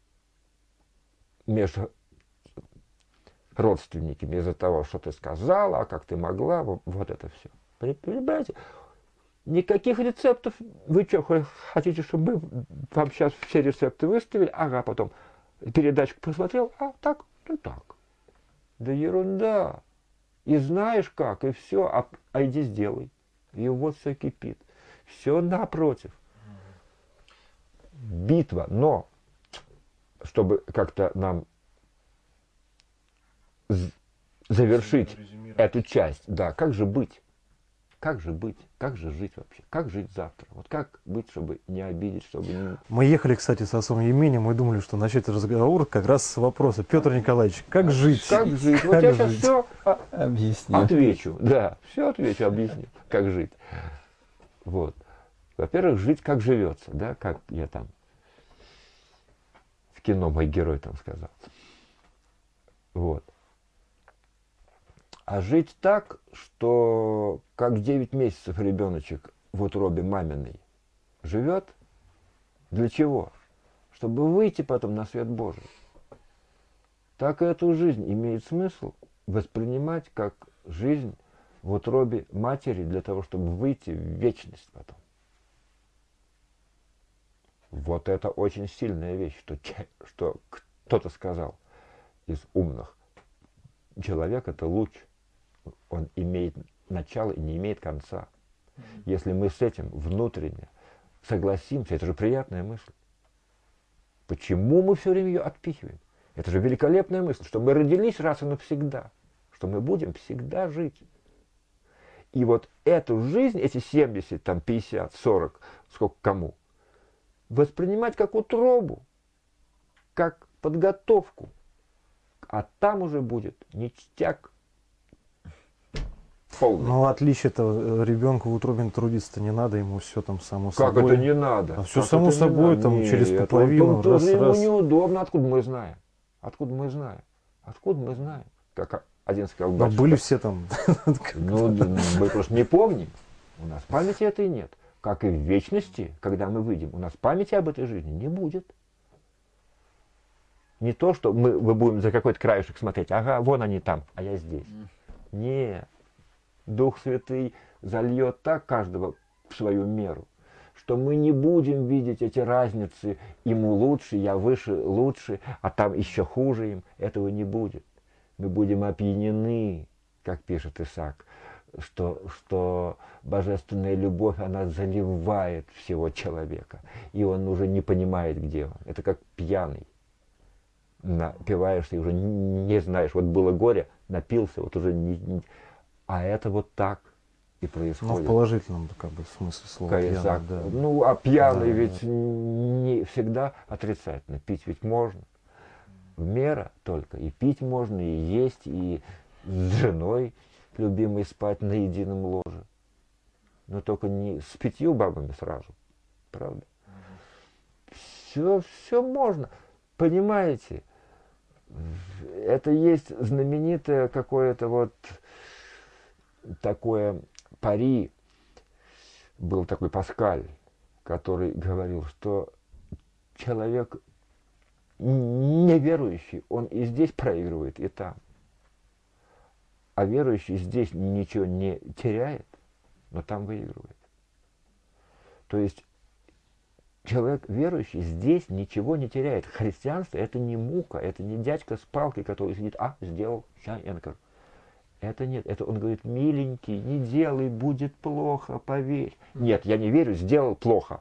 между родственниками из-за того, что ты сказала, а как ты могла, вот, вот это все. Понимаете? Никаких рецептов. Вы что, хотите, чтобы мы вам сейчас все рецепты выставили? Ага, потом передачку посмотрел, а так, ну так. Да ерунда. И знаешь как, и все, а, а иди сделай. И вот все кипит. Все напротив. Битва, но чтобы как-то нам завершить эту часть, да, как же быть? Как же быть? Как же жить вообще? Как жить завтра? Вот как быть, чтобы не обидеть, чтобы не... Мы ехали, кстати, с отцом Емением, мы думали, что начать разговор как раз с вопроса. Петр Николаевич, как жить? Как жить? Как Вот я жить? сейчас все Объясню. отвечу. Да, все отвечу, объясню, как жить. Вот. Во-первых, жить как живется, да, как я там в кино мой герой там сказал. Вот. А жить так, что как девять месяцев ребеночек в утробе маминой живет, для чего? Чтобы выйти потом на свет Божий. Так и эту жизнь имеет смысл воспринимать как жизнь в утробе матери для того, чтобы выйти в вечность потом. Вот это очень сильная вещь, что, что кто-то сказал из умных. Человек – это луч. Он имеет начало и не имеет конца. Если мы с этим внутренне согласимся, это же приятная мысль. Почему мы все время ее отпихиваем? Это же великолепная мысль, что мы родились раз и навсегда, что мы будем всегда жить. И вот эту жизнь, эти семьдесят, там, пятьдесят, сорок, сколько кому, воспринимать как утробу, как подготовку. А там уже будет ништяк полный. Ну, отличие-то ребенку в утробе трудиться-то не надо, ему все там само Как собой. это не надо? А все Как само это не собой, надо? там, Нет, через пуповину, он тоже раз-раз. ему неудобно. Откуда мы знаем? Откуда мы знаем? Откуда мы знаем? Как один сказал, Но батюшка, были все там. ну, мы просто не помним. У нас памяти этой нет. Как и в вечности, когда мы выйдем, у нас памяти об этой жизни не будет. Не то, что мы, мы будем за какой-то краешек смотреть, ага, вон они там, а я здесь. Нет. Дух Святый зальет так каждого в свою меру, что мы не будем видеть эти разницы, ему лучше, я выше, лучше, а там еще хуже им. Этого не будет. Мы будем опьянены, как пишет Исаак, что, что божественная любовь, она заливает всего человека, и он уже не понимает, где он. Это как пьяный. Напиваешься и уже не знаешь, вот было горе, напился, вот уже не, не... А это вот так и происходит. Ну, в положительном, как бы, смысле слова. Пьяный, Да. Ну, а пьяный Да, ведь да. не всегда отрицательно. Пить ведь можно. Мера только. И пить можно, и есть, и с женой любимой спать на едином ложе. Но только не с пятью бабами сразу. Правда? Все, все можно. Понимаете? Это есть знаменитое какое-то вот такое пари. Был такой Паскаль, который говорил, что человек неверующий, он и здесь проигрывает, и там. А верующий здесь ничего не теряет, но там выигрывает. То есть человек верующий здесь ничего не теряет. Христианство – это не мука, это не дядька с палкой, который сидит, а, сделал, ща, энкор. Это нет, это он говорит, миленький, не делай, будет плохо, поверь. Нет, я не верю, сделал плохо.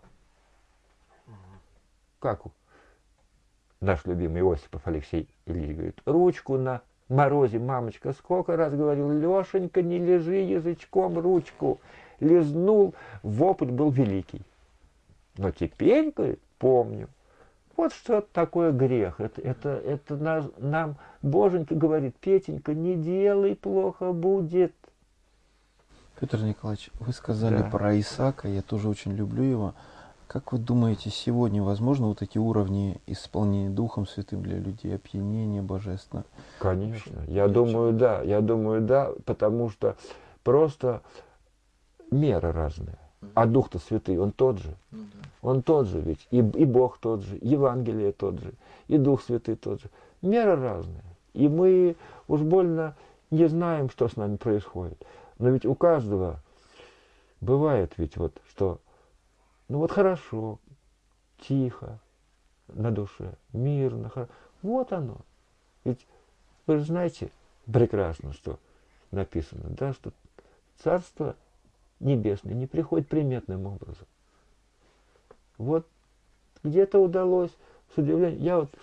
Как наш любимый Осипов Алексей Ильич говорит, ручку на морозе, мамочка, сколько раз говорил, Лешенька, не лежи язычком ручку. Лизнул, вопль был великий. Но теперь, говорит, помню. Вот что такое грех. Это, это, это нас, нам Боженька говорит, Петенька, не делай, плохо будет. Петр Николаевич, вы сказали Да. про Исаака, я тоже очень люблю его. Как вы думаете, сегодня возможно вот эти уровни исполнения Духом Святым для людей, опьянения божественно? Конечно. Я думаю, да. Я думаю, да, потому что просто меры разные. А Дух-то Святый, Он тот же. Ну, да. Он тот же ведь. И, и Бог тот же, Евангелие тот же, и Дух Святый тот же. Меры разные. И мы уж больно не знаем, что с нами происходит. Но ведь у каждого бывает ведь вот, что, ну вот хорошо, тихо, на душе, мирно, хоро- вот оно. Ведь вы же знаете прекрасно, что написано, да, что Царство Небесное не приходит приметным образом. Вот где-то удалось, с удивлением, я вот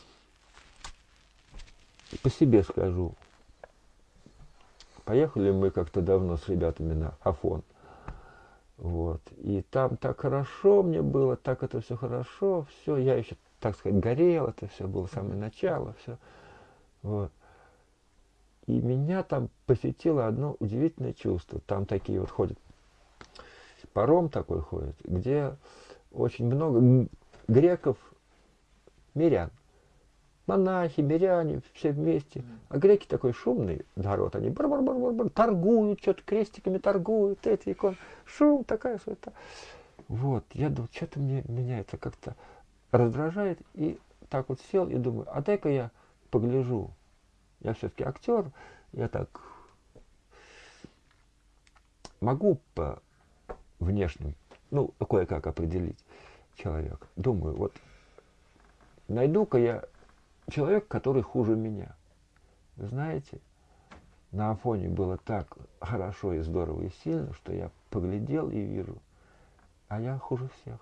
по себе скажу, поехали мы как-то давно с ребятами на Афон, вот, и там так хорошо мне было, так это все хорошо, все, я еще, так сказать, горел, это все было самое начало, все, вот. И меня там посетило одно удивительное чувство. Там такие вот ходят, паром такой ходит, где очень много греков, мирян. Монахи, миряне, все вместе. А греки такой шумный народ, они бар -бар -бар -бар -бар, торгуют, что-то крестиками торгуют, эти иконы. Шум, такая суета. Вот, я думаю, что-то мне, меня это как-то раздражает. И так вот сел и думаю, а дай-ка я погляжу. Я все-таки актер, я так могу по внешним, ну, кое-как определить человека. Думаю, вот найду-ка я человека, который хуже меня. Вы знаете, на Афоне было так хорошо и здорово и сильно, что я поглядел и вижу, а я хуже всех.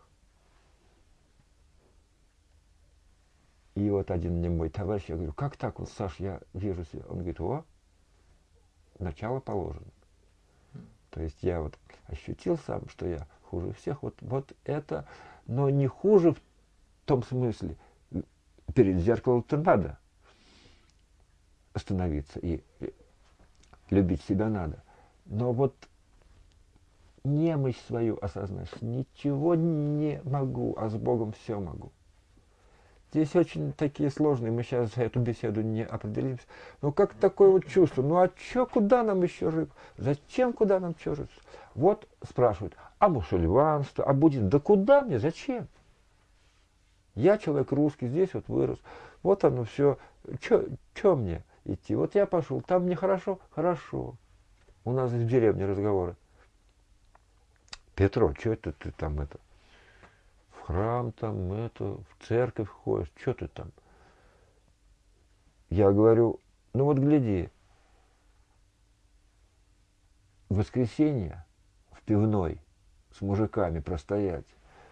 И вот один мне мой товарищ, я говорю, как так вот, Саш, я вижу себя. Он говорит, о, начало положено. То есть я вот ощутил сам, что я хуже всех. Вот, вот это, но не хуже в том смысле, перед зеркалом-то надо остановиться и любить себя надо. Но вот немощь свою осознаешь, ничего не могу, а с Богом все могу. Здесь очень такие сложные, мы сейчас за эту беседу не определимся. Но как такое вот чувство, ну а чё, куда нам еще рыб? Зачем, куда нам чё рыб? Вот спрашивают, а мусульманство, а будет, да куда мне, зачем? Я человек русский, здесь вот вырос, вот оно все, чё, чё мне идти? Вот я пошел, там мне хорошо, хорошо. У нас в деревне разговоры. Петро, что это ты там это? В храм там, это, в церковь ходишь, что ты там? Я говорю, ну вот гляди, в воскресенье в пивной с мужиками простоять.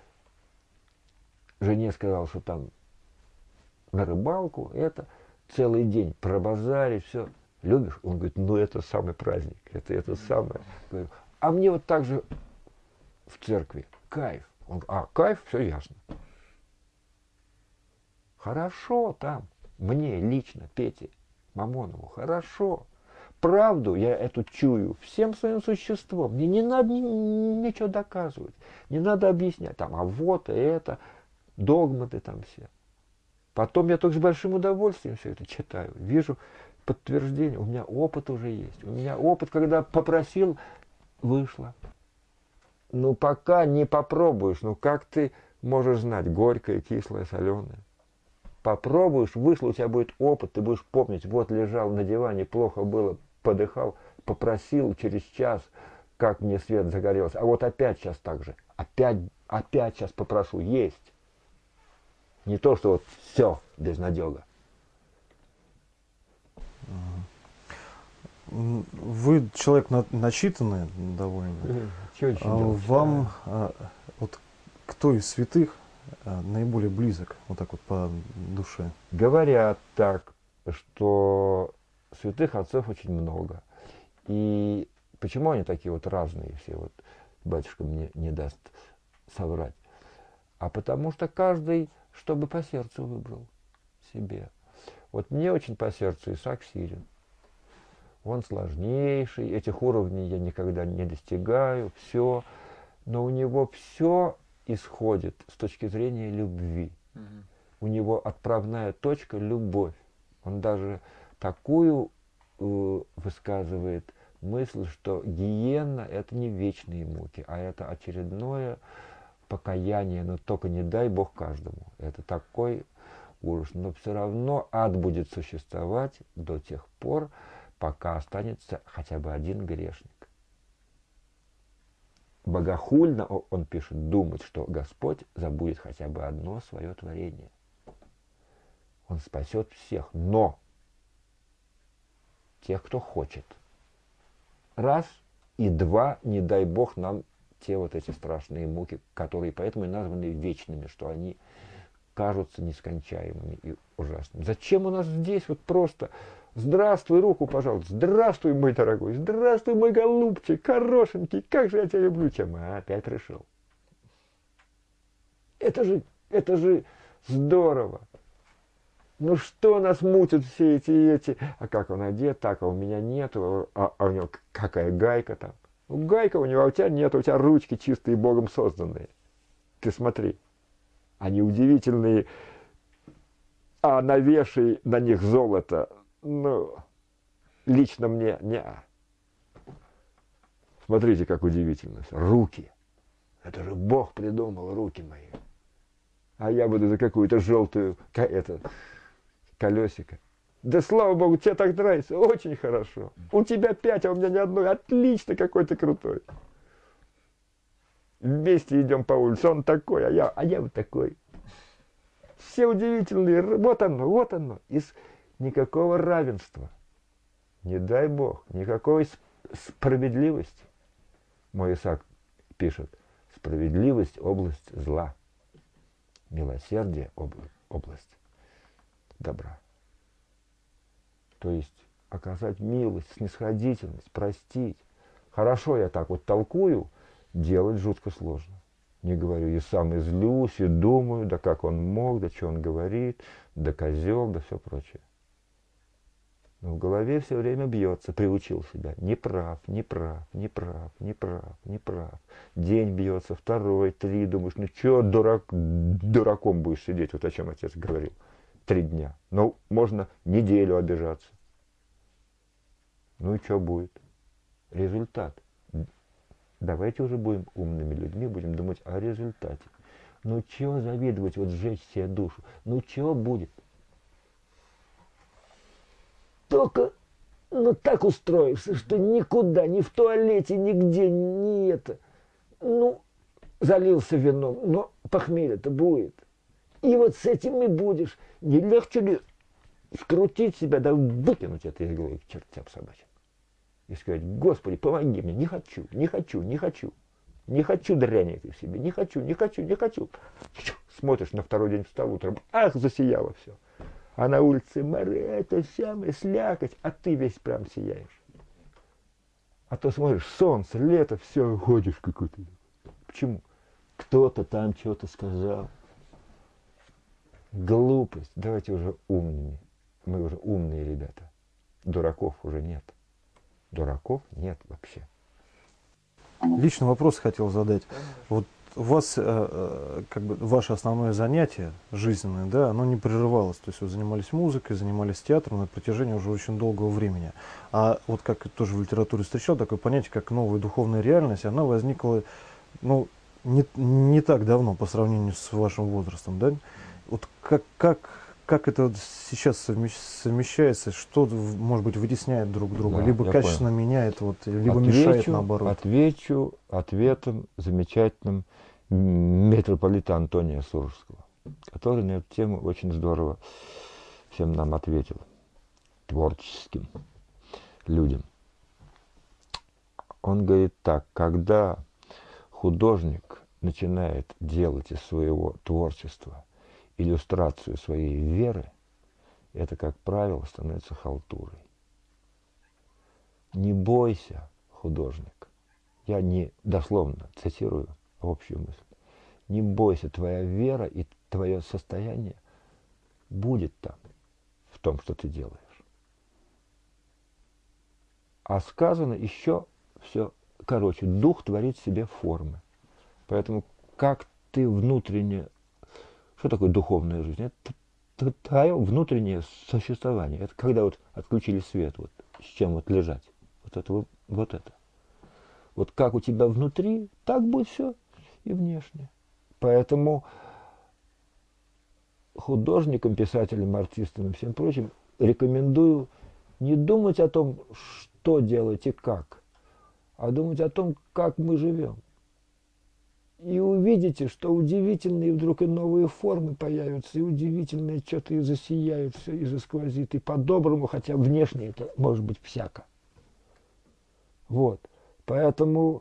Жене сказал, что там на рыбалку, это, целый день пробазарить, все. Любишь? Он говорит, ну это самый праздник, это, это самое. Говорю, а мне вот так же в церкви кайф. Он, а, кайф, все ясно. Хорошо там, мне лично, Пете Мамонову, хорошо. Правду я эту чую всем своим существом. Мне не надо ни, ничего доказывать, не надо объяснять. Там, а вот это, догматы там все. Потом я только с большим удовольствием все это читаю, вижу подтверждение. У меня опыт уже есть. У меня опыт, когда попросил, вышло. Ну, пока не попробуешь, ну как ты можешь знать, горькое, кислое, соленое? Попробуешь, вышло, у тебя будет опыт, ты будешь помнить, вот лежал на диване, плохо было, подыхал, попросил через час, как мне свет загорелся, а вот опять сейчас так же, опять, опять сейчас попрошу, есть. Не то, что вот все, безнадега. Вы человек на, начитанный довольно. Чуть-чуть, А вам а, вот кто из святых а, наиболее близок, вот так вот по душе? Говорят так, что святых отцов очень много. И почему они такие вот разные все, вот батюшка мне не даст соврать. А потому что каждый, чтобы по сердцу выбрал себе. Вот мне очень по сердцу Исаак Сирин. Он сложнейший, этих уровней я никогда не достигаю, все. Но у него все исходит с точки зрения любви. Угу. У него отправная точка – любовь. Он даже такую э, высказывает мысль, что гиенна – это не вечные муки, а это очередное покаяние, но только не дай Бог каждому. Это такой ужас. Но все равно ад будет существовать до тех пор, пока останется хотя бы один грешник. богохульно, он пишет, думать, что Господь забудет хотя бы одно свое творение. Он спасет всех, но тех, кто хочет. Раз, и два, не дай Бог нам те вот эти страшные муки, которые поэтому и названы вечными, что они кажутся нескончаемыми и ужасными. Зачем у нас здесь вот просто здравствуй, руку, пожалуйста, здравствуй, мой дорогой, здравствуй, мой голубчик, хорошенький, как же я тебя люблю, чем а, опять пришел. Это же, это же здорово. Ну что нас мутят все эти, эти, а как он одет, так, а у меня нет, а, а у него какая гайка там. Ну, гайка у него, а у тебя нет, у тебя ручки чистые, Богом созданные. Ты смотри, они удивительные, а навешай на них золото, ну, лично мне, не. Смотрите, как удивительно все. Руки. Это же Бог придумал, руки мои. А я буду за какую-то желтую, это, колесико. Да слава Богу, тебе так нравится, очень хорошо. У тебя пять, а у меня ни одной. Отлично, какой ты крутой. Вместе идем по улице, он такой, а я, а я вот такой. Все удивительные, вот оно, вот оно. Из никакого равенства. Не дай Бог, никакой справедливости. Мой Исаак пишет, справедливость – область зла. Милосердие – область добра. То есть оказать милость, снисходительность, простить. Хорошо я так вот толкую, делать жутко сложно. Не говорю, и сам и злюсь, и думаю, да как он мог, да что он говорит, да козел, да все прочее. Но в голове все время бьется, приучил себя. Не прав, не прав, не прав, не прав, не прав. День бьется, второй, три, думаешь, ну что дурак, дураком будешь сидеть, вот о чем отец говорил. Три дня. Ну, можно неделю обижаться. Ну и что будет? Результат. Давайте уже будем умными людьми, будем думать о результате. Ну чего завидовать, вот сжечь себе душу? Ну чего будет? Только, ну так устроишься, что никуда, ни в туалете, нигде, ни это. Ну, залился вином, но похмелье-то будет. И вот с этим и будешь. Не легче ли скрутить себя, да выкинуть это из головы к чертям собачьим? И сказать, Господи, помоги мне, не хочу, не хочу, не хочу. Не хочу дряни этой в себе, не хочу, не хочу, не хочу. Смотришь, на второй день встал утром, ах, засияло все. А на улице море, это самое, слякоть, а ты весь прям сияешь. А то смотришь, солнце, лето, все, ходишь какой-то. Почему? Кто-то там что-то сказал. Глупость. Давайте уже умными. Мы уже умные ребята. Дураков уже нет. Дураков нет вообще. Личный вопрос хотел задать. Вот у вас, э, как бы, ваше основное занятие жизненное, да, оно не прерывалось. То есть вы занимались музыкой, занимались театром на протяжении уже очень долгого времени. А вот как тоже в литературе встречал такое понятие, как новая духовная реальность, она возникла, ну, не, не так давно по сравнению с вашим возрастом, да? Вот как, как, как это сейчас совмещается, что, может быть, вытесняет друг друга, Да, либо качественно понял. меняет, вот, либо Отвечу, мешает наоборот? Отвечу ответом замечательным митрополита Антония Сурожского, который на эту тему очень здорово всем нам ответил, творческим людям. Он говорит так, когда художник начинает делать из своего творчества иллюстрацию своей веры, это, как правило, становится халтурой. Не бойся, художник. Я не дословно цитирую общую мысль. Не бойся, твоя вера и твое состояние будет там, в том, что ты делаешь. А сказано еще все короче. Дух творит в себе формы. Поэтому как ты внутренне... Что такое духовная жизнь? Это твое внутреннее существование. Это когда вот отключили свет, вот с чем вот лежать. Вот это вот, вот это. Вот как у тебя внутри, так будет все и внешне. Поэтому художникам, писателям, артистам и всем прочим рекомендую не думать о том, что делать и как, а думать о том, как мы живем. И увидите, что удивительные вдруг и новые формы появятся, и удивительное что-то и засияет все, и засквозит, и по-доброму, хотя внешне это может быть всяко. Вот. Поэтому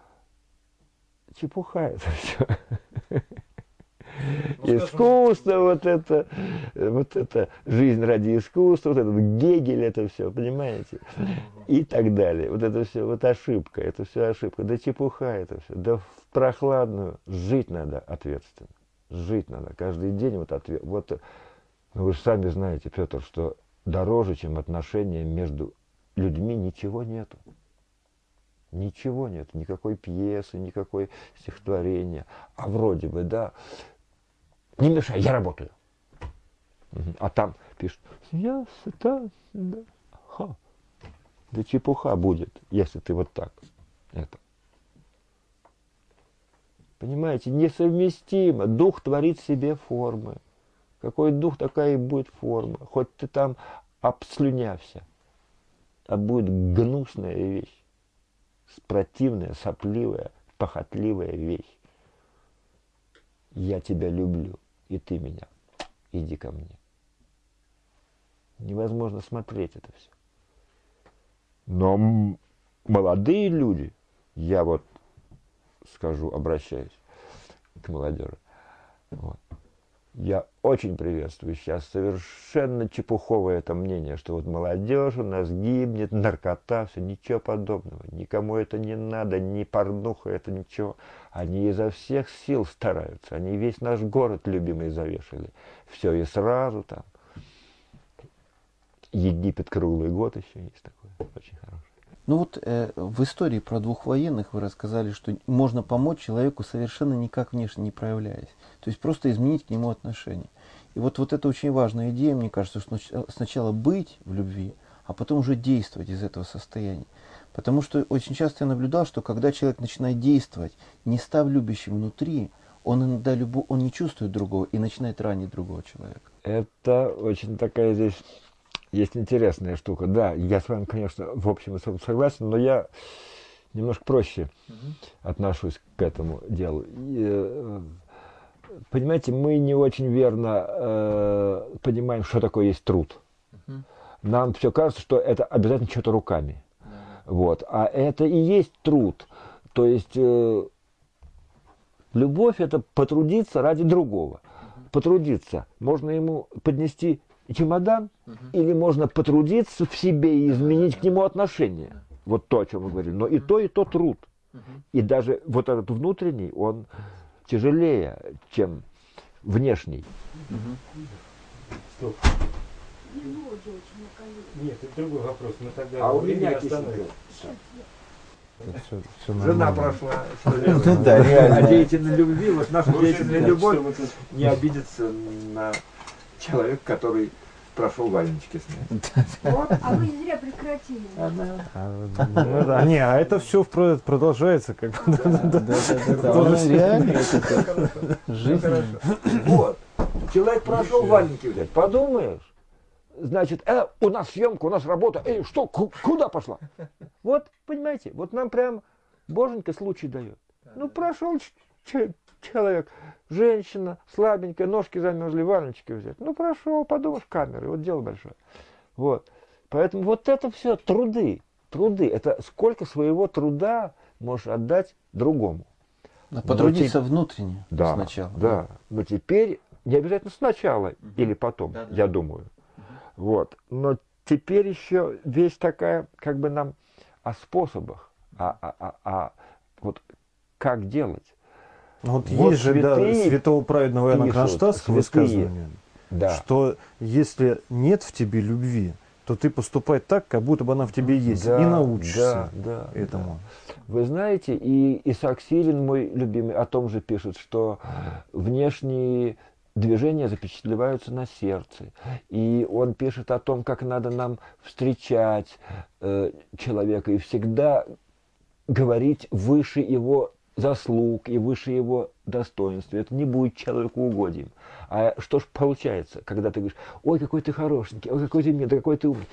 чепуха это все. Ну, искусство, вот это, вот это, жизнь ради искусства, вот это, Гегель, это все, понимаете? И так далее. Вот это все, вот ошибка, это все ошибка. Да чепуха это все. Да в прохладную жить надо ответственно. Жить надо. Каждый день вот ответ. Вот, ну, вы же сами знаете, Петр, что дороже, чем отношения между людьми, ничего нету. Ничего нет, никакой пьесы, никакой стихотворения. А вроде бы, да, не мешай, я работаю. А там пишут, я сыта, да, ха. Да чепуха будет, если ты вот так. Это. Понимаете, несовместимо. Дух творит себе формы. Какой дух, такая и будет форма. Хоть ты там обслюнявся, а будет гнусная вещь. Противная, сопливая, похотливая вещь. Я тебя люблю, и ты меня. Иди ко мне. Невозможно смотреть это все. Но молодые люди, я вот скажу, обращаюсь к молодежи, вот, я очень приветствую сейчас совершенно чепуховое это мнение, что вот молодежь у нас гибнет, наркота, все, ничего подобного. Никому это не надо, ни порнуха, это ничего. Они изо всех сил стараются. Они весь наш город любимый завешали. Все, и сразу там. Египет круглый год еще есть такой, очень хороший. Ну вот э, в истории про двух военных вы рассказали, что можно помочь человеку совершенно никак внешне не проявляясь. То есть просто изменить к нему отношение. И вот, вот это очень важная идея, мне кажется, что сначала быть в любви, а потом уже действовать из этого состояния. Потому что очень часто я наблюдал, что когда человек начинает действовать, не став любящим внутри, он иногда любо, он не чувствует другого и начинает ранить другого человека. Это очень такая здесь... Есть интересная штука. Да, я с вами, конечно, в общем и согласен, но я немножко проще угу. отношусь к этому делу. И, понимаете, мы не очень верно э, понимаем, что такое есть труд. Угу. Нам все кажется, что это обязательно что-то руками. Да. Вот. А это и есть труд. То есть э, любовь – это потрудиться ради другого. Угу. Потрудиться. Можно ему поднести чемодан, угу. или можно потрудиться в себе и изменить к нему отношения. Вот то, о чем мы говорим. Но и то, и то труд. Угу. И даже вот этот внутренний, он тяжелее, чем внешний. Угу. Стоп. Нет, это другой вопрос. Мы тогда а у меня все, все жена прошла. Да, реально. А деятельная любви, вот наша деятельная любовь не обидится на человека, который прошел валеночки снять. Вот, а вы зря прекратили. А, ну, да, не, а это все продолжается, как бы. Да, да, да. Реально, жизнь. Вот. Человек прошел валенки взять. Подумаешь, значит, э, у нас съемка, у нас работа. Эй, что, куда пошла? Вот, понимаете, вот нам прям боженька случай дает. Ну, прошел человек, женщина, слабенькая, ножки замерзли, валеночки взять. Ну, прошел, подумаешь, камеры, вот дело большое. Вот. Поэтому вот это все труды, труды. Это сколько своего труда можешь отдать другому. Потрудиться те... внутренне да, сначала. Да, да. Но теперь, не обязательно сначала угу. или потом, да, да. я думаю. Угу. Вот. Но теперь еще вещь такая, как бы нам о способах, а, а, а, а вот как делать. Вот, вот есть же, да, святого праведного Иоанна Кронштадтского высказывание, да. что если нет в тебе любви, то ты поступай так, как будто бы она в тебе есть, да, и научишься да, да, этому. Да. Вы знаете, и Исаак Сирин, мой любимый, о том же пишет, что внешние движения запечатлеваются на сердце. И он пишет о том, как надо нам встречать э, человека и всегда говорить выше его заслуг и выше его достоинства. Это не будет человеку угодием. А что ж получается, когда ты говоришь, ой, какой ты хорошенький, ой, какой ты милый, какой ты умный.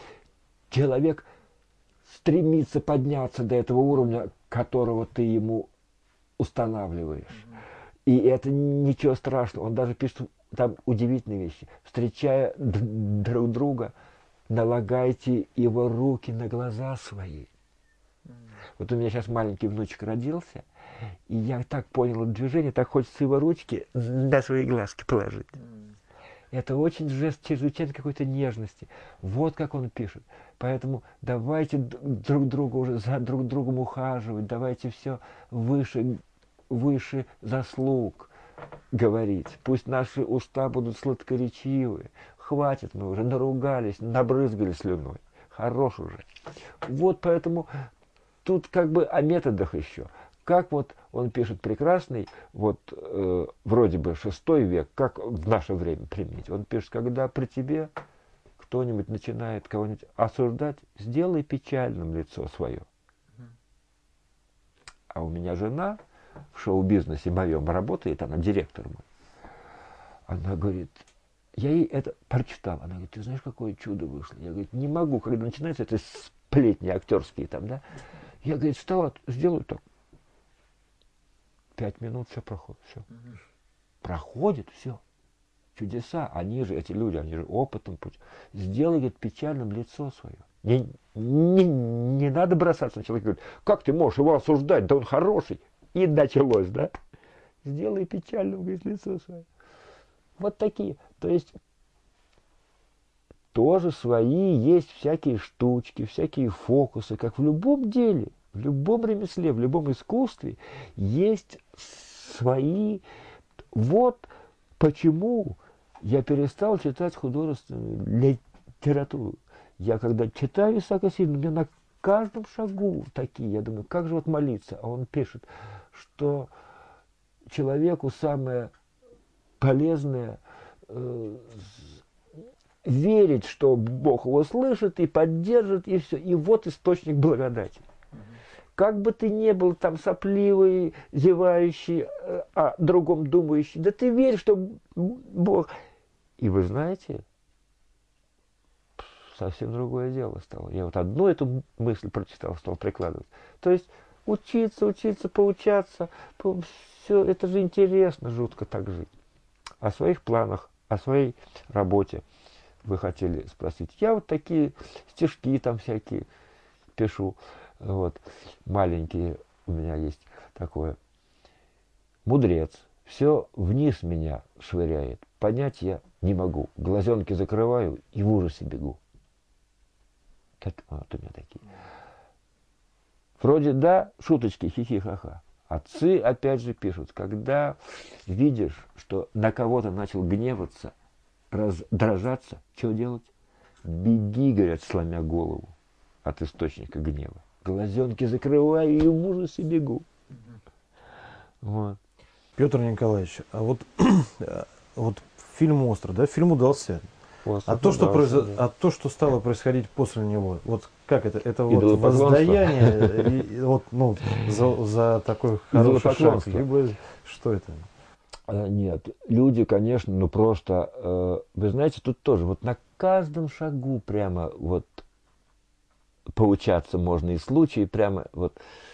Человек стремится подняться до этого уровня, которого ты ему устанавливаешь. И это ничего страшного. Он даже пишет там удивительные вещи. Встречая друг друга, налагайте его руки на глаза свои. Вот у меня сейчас маленький внучек родился, и я так понял это движение, так хочется его ручки на свои глазки положить. Это очень жест чрезвычайно какой-то нежности. Вот как он пишет. Поэтому давайте друг друга уже за друг другом ухаживать, давайте все выше, выше заслуг говорить. Пусть наши уста будут сладкоречивы. Хватит, мы уже наругались, набрызгали слюной. Хорош уже. Вот поэтому тут как бы о методах еще. Как вот он пишет прекрасный, вот э, вроде бы шестой век, как в наше время применить. Он пишет, когда при тебе кто-нибудь начинает кого-нибудь осуждать, сделай печальным лицо свое. А у меня жена в шоу-бизнесе моем работает, она директор мой. Она говорит, я ей это прочитал. Она говорит, ты знаешь, какое чудо вышло? Я говорю, не могу, когда начинаются это сплетни актерские там, да. Я, говорит, встала, сделаю так. Пять минут, все проходит, все. Угу. Проходит, все. Чудеса. Они же, эти люди, они же опытом путь. Сделай, говорит, печальным лицо свое. Не, не, не надо бросаться на человека. Говорит, как ты можешь его осуждать? Да он хороший. И началось, да? Сделай печальным, говорит, лицо свое. Вот такие. То есть тоже свои есть всякие штучки, всякие фокусы, как в любом деле. В любом ремесле, в любом искусстве есть свои. Вот почему я перестал читать художественную литературу. Я когда читаю Исаака Сирина, у меня на каждом шагу такие. Я думаю, как же вот молиться? А он пишет, что человеку самое полезное э, верить, что Бог его слышит и поддержит, и все. И вот источник благодати. Как бы ты ни был там сопливый, зевающий, о другом думающий, да ты верь, что Бог. И вы знаете, совсем другое дело стало. Я вот одну эту мысль прочитал, стал прикладывать. То есть учиться, учиться, поучаться, по, все, это же интересно, жутко так жить. О своих планах, о своей работе вы хотели спросить. Я вот такие стишки там всякие пишу. Вот, маленькие у меня есть такое. Мудрец, все вниз меня швыряет. Понять я не могу. Глазенки закрываю и в ужасе бегу. Так, вот у меня такие. Вроде да, шуточки, хихи-ха-ха. Отцы опять же пишут, когда видишь, что на кого-то начал гневаться, раздражаться, что делать? Беги, говорят, сломя голову от источника гнева. Глазенки закрываю и в ужасе бегу. Вот. Петр Николаевич, а вот, вот фильм «Остров», да, фильм удался. Остров а, то, что удался, произо... да. а то, что стало происходить после него, вот как это? Это вот воздаяние и, вот, ну, за, за такой хороший шаг, либо что это? Нет, люди, конечно, ну просто, э, вы знаете, тут тоже, вот на каждом шагу прямо вот поучаться можно, и случаи прямо вот.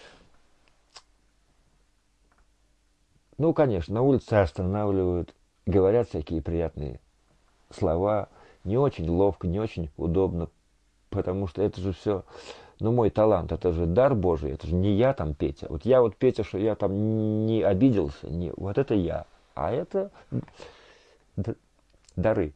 Ну, конечно, на улице останавливают, говорят всякие приятные слова, не очень ловко, не очень удобно, потому что это же все, ну, мой талант, это же дар Божий, это же не я там, Петя. Вот я вот, Петя, что я там не обиделся, не, вот это я, а это дары.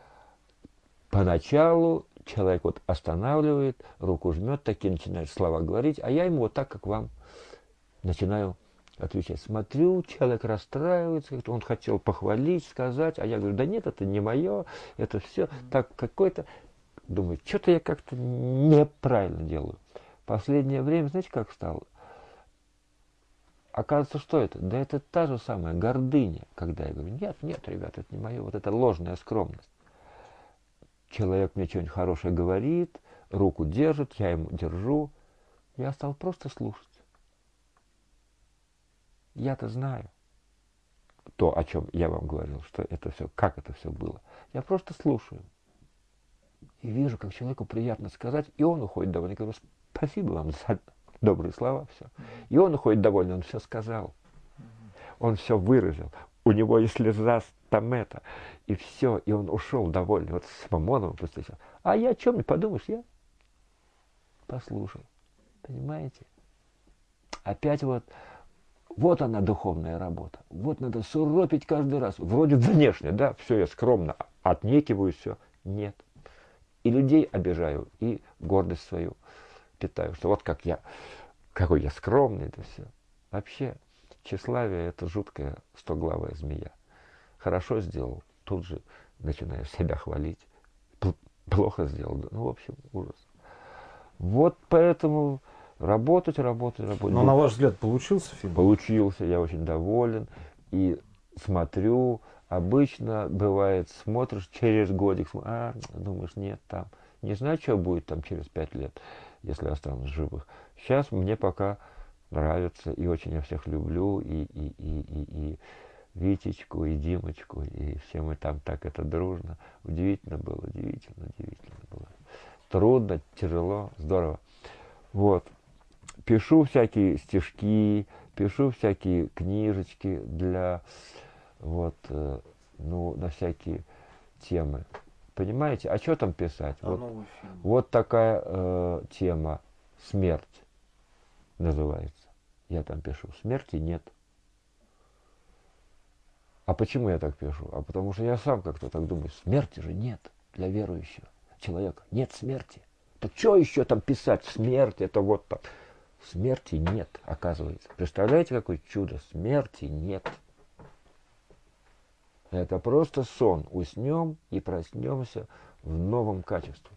Поначалу человек вот останавливает, руку жмет, такие начинает слова говорить, а я ему вот так, как вам, начинаю отвечать. Смотрю, человек расстраивается, как-то он хотел похвалить, сказать, а я говорю, да нет, это не мое, это все так какой-то. Думаю, что-то я как-то неправильно делаю. Последнее время, знаете, как стало? Оказывается, что это? Да это та же самая гордыня, когда я говорю, нет, нет, ребят, это не мое, вот это ложная скромность. Человек мне что-нибудь хорошее говорит, руку держит, я ему держу. Я стал просто слушать. Я-то знаю то, о чем я вам говорил, что это все, как это все было. Я просто слушаю. И вижу, как человеку приятно сказать, и он уходит довольный. Я говорю, спасибо вам за добрые слова, все. И он уходит довольный, он все сказал. он все выразил. У него и слеза там это, и все, и он ушел довольный. Вот с Мамоновым встретил. А я о чем не подумаешь, я послушал. Понимаете? Опять вот, вот она духовная работа. Вот надо суропить каждый раз. Вроде внешне, да, все, я скромно отнекиваю, все. Нет. И людей обижаю, и гордость свою питаю, что вот как я, какой я скромный, это все. Вообще, тщеславие – это жуткая стоглавая змея. Хорошо сделал, тут же начинаешь себя хвалить. Плохо сделал, ну, в общем, ужас. Вот поэтому работать, работать, работать. Но на ваш взгляд получился фильм? Получился, я очень доволен. И смотрю, обычно бывает, смотришь через годик, а, думаешь, нет, там, не знаю, что будет там через пять лет, если останусь живых. Сейчас мне пока нравится, и очень я всех люблю, и, и, и, и, и Витечку, и Димочку, и все мы там так это дружно. Удивительно было, удивительно, удивительно было. Трудно, тяжело, здорово. Вот. Пишу всякие стишки, пишу всякие книжечки для, вот, э, ну, на всякие темы. Понимаете? А что там писать? А вот, новый фильм? вот такая э, тема «Смерть» называется. Я там пишу. Смерти нет. А почему я так пишу? А потому что я сам как-то так думаю. Смерти же нет для верующего человека. Нет смерти. Так что еще там писать? Смерть это вот так. Смерти нет, оказывается. Представляете, какое чудо? Смерти нет. Это просто сон. Уснем и проснемся в новом качестве.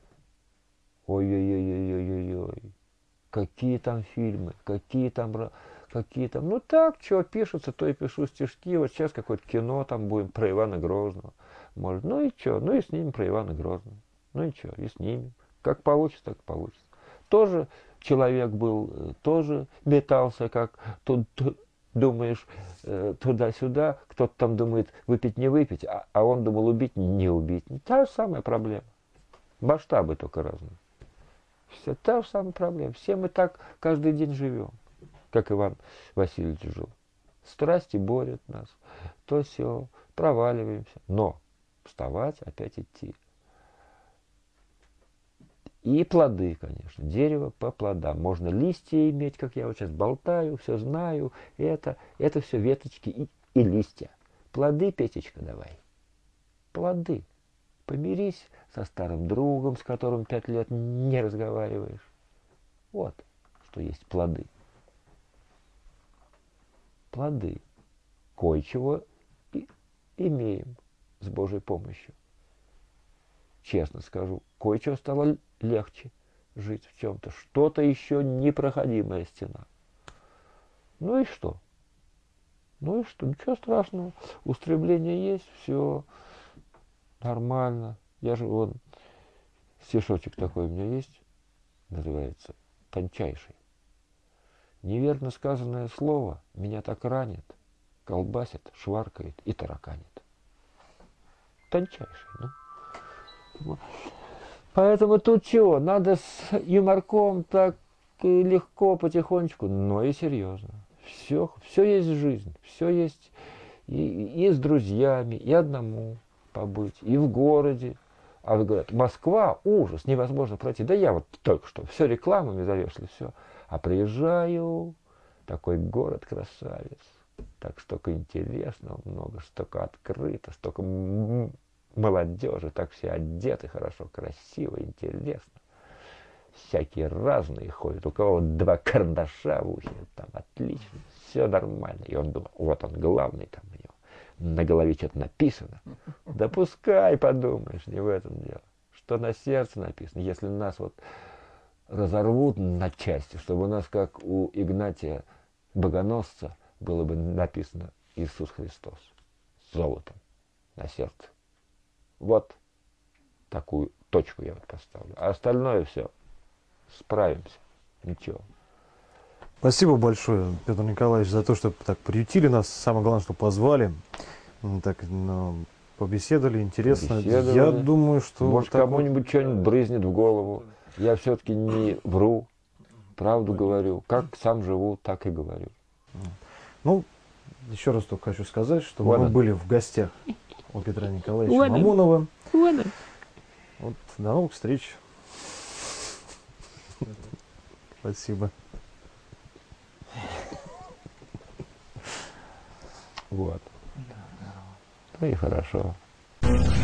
Ой-ой-ой-ой-ой-ой-ой. Какие там фильмы, какие там, какие там. Ну так, что пишется, то и пишу стишки. Вот сейчас какое-то кино там будем про Ивана Грозного. Может, ну и что? Ну и снимем про Ивана Грозного. Ну и что? И снимем. Как получится, так получится. Тоже человек был, тоже метался, как тут, тут думаешь, туда-сюда. Кто-то там думает выпить, не выпить, а, а он думал убить, не убить. Та же самая проблема. Масштабы только разные. Все та же самая проблема. Все мы так каждый день живем, как Иван Васильевич жил. Страсти борют нас, то все, проваливаемся. Но вставать, опять идти. И плоды, конечно. Дерево по плодам. Можно листья иметь, как я вот сейчас болтаю, все знаю. Это, это все веточки и, и листья. Плоды, Петечка, давай. Плоды. Помирись со старым другом, с которым пять лет не разговариваешь. Вот, что есть плоды. Плоды. Кое-чего и имеем с Божьей помощью. Честно скажу, кое-чего стало легче жить в чем-то. Что-то еще непроходимая стена. Ну и что? Ну и что? Ничего страшного. Устремление есть, все нормально. Я же вон, стишочек такой у меня есть, называется «Тончайший». Неверно сказанное слово меня так ранит, колбасит, шваркает и тараканит. Тончайший, ну. Поэтому тут чего? Надо с юморком так легко, потихонечку, но и серьезно. Все, все есть жизнь, все есть и, и с друзьями, и одному побыть, и в городе. А вы говорят, Москва, ужас, невозможно пройти. Да я вот только что, все рекламами завешали, все. А приезжаю, такой город красавец, так столько интересного много, столько открыто, столько молодежи, так все одеты хорошо, красиво, интересно. Всякие разные ходят, у кого два карандаша в ухе, там отлично, все нормально. И он думает, вот он главный там у него, на голове что-то написано. Да пускай, подумаешь, не в этом дело. Что на сердце написано, если нас вот разорвут на части, чтобы у нас, как у Игнатия Богоносца, было бы написано Иисус Христос золотом на сердце. Вот такую точку я вот поставлю. А остальное все справимся. Ничего. Спасибо большое, Петр Николаевич, за то, что так приютили нас. Самое главное, что позвали. Так, ну, побеседовали, интересно. Побеседовали. Я думаю, что... Может, так кому-нибудь вот... что-нибудь брызнет в голову. Я все-таки не вру, правду говорю. Как сам живу, так и говорю. Ну, еще раз только хочу сказать, что Вот мы он. были в гостях у Петра Николаевича Вот он. Мамонова. Вон он. Вот, до новых встреч. Спасибо. Вот. Ну и хорошо.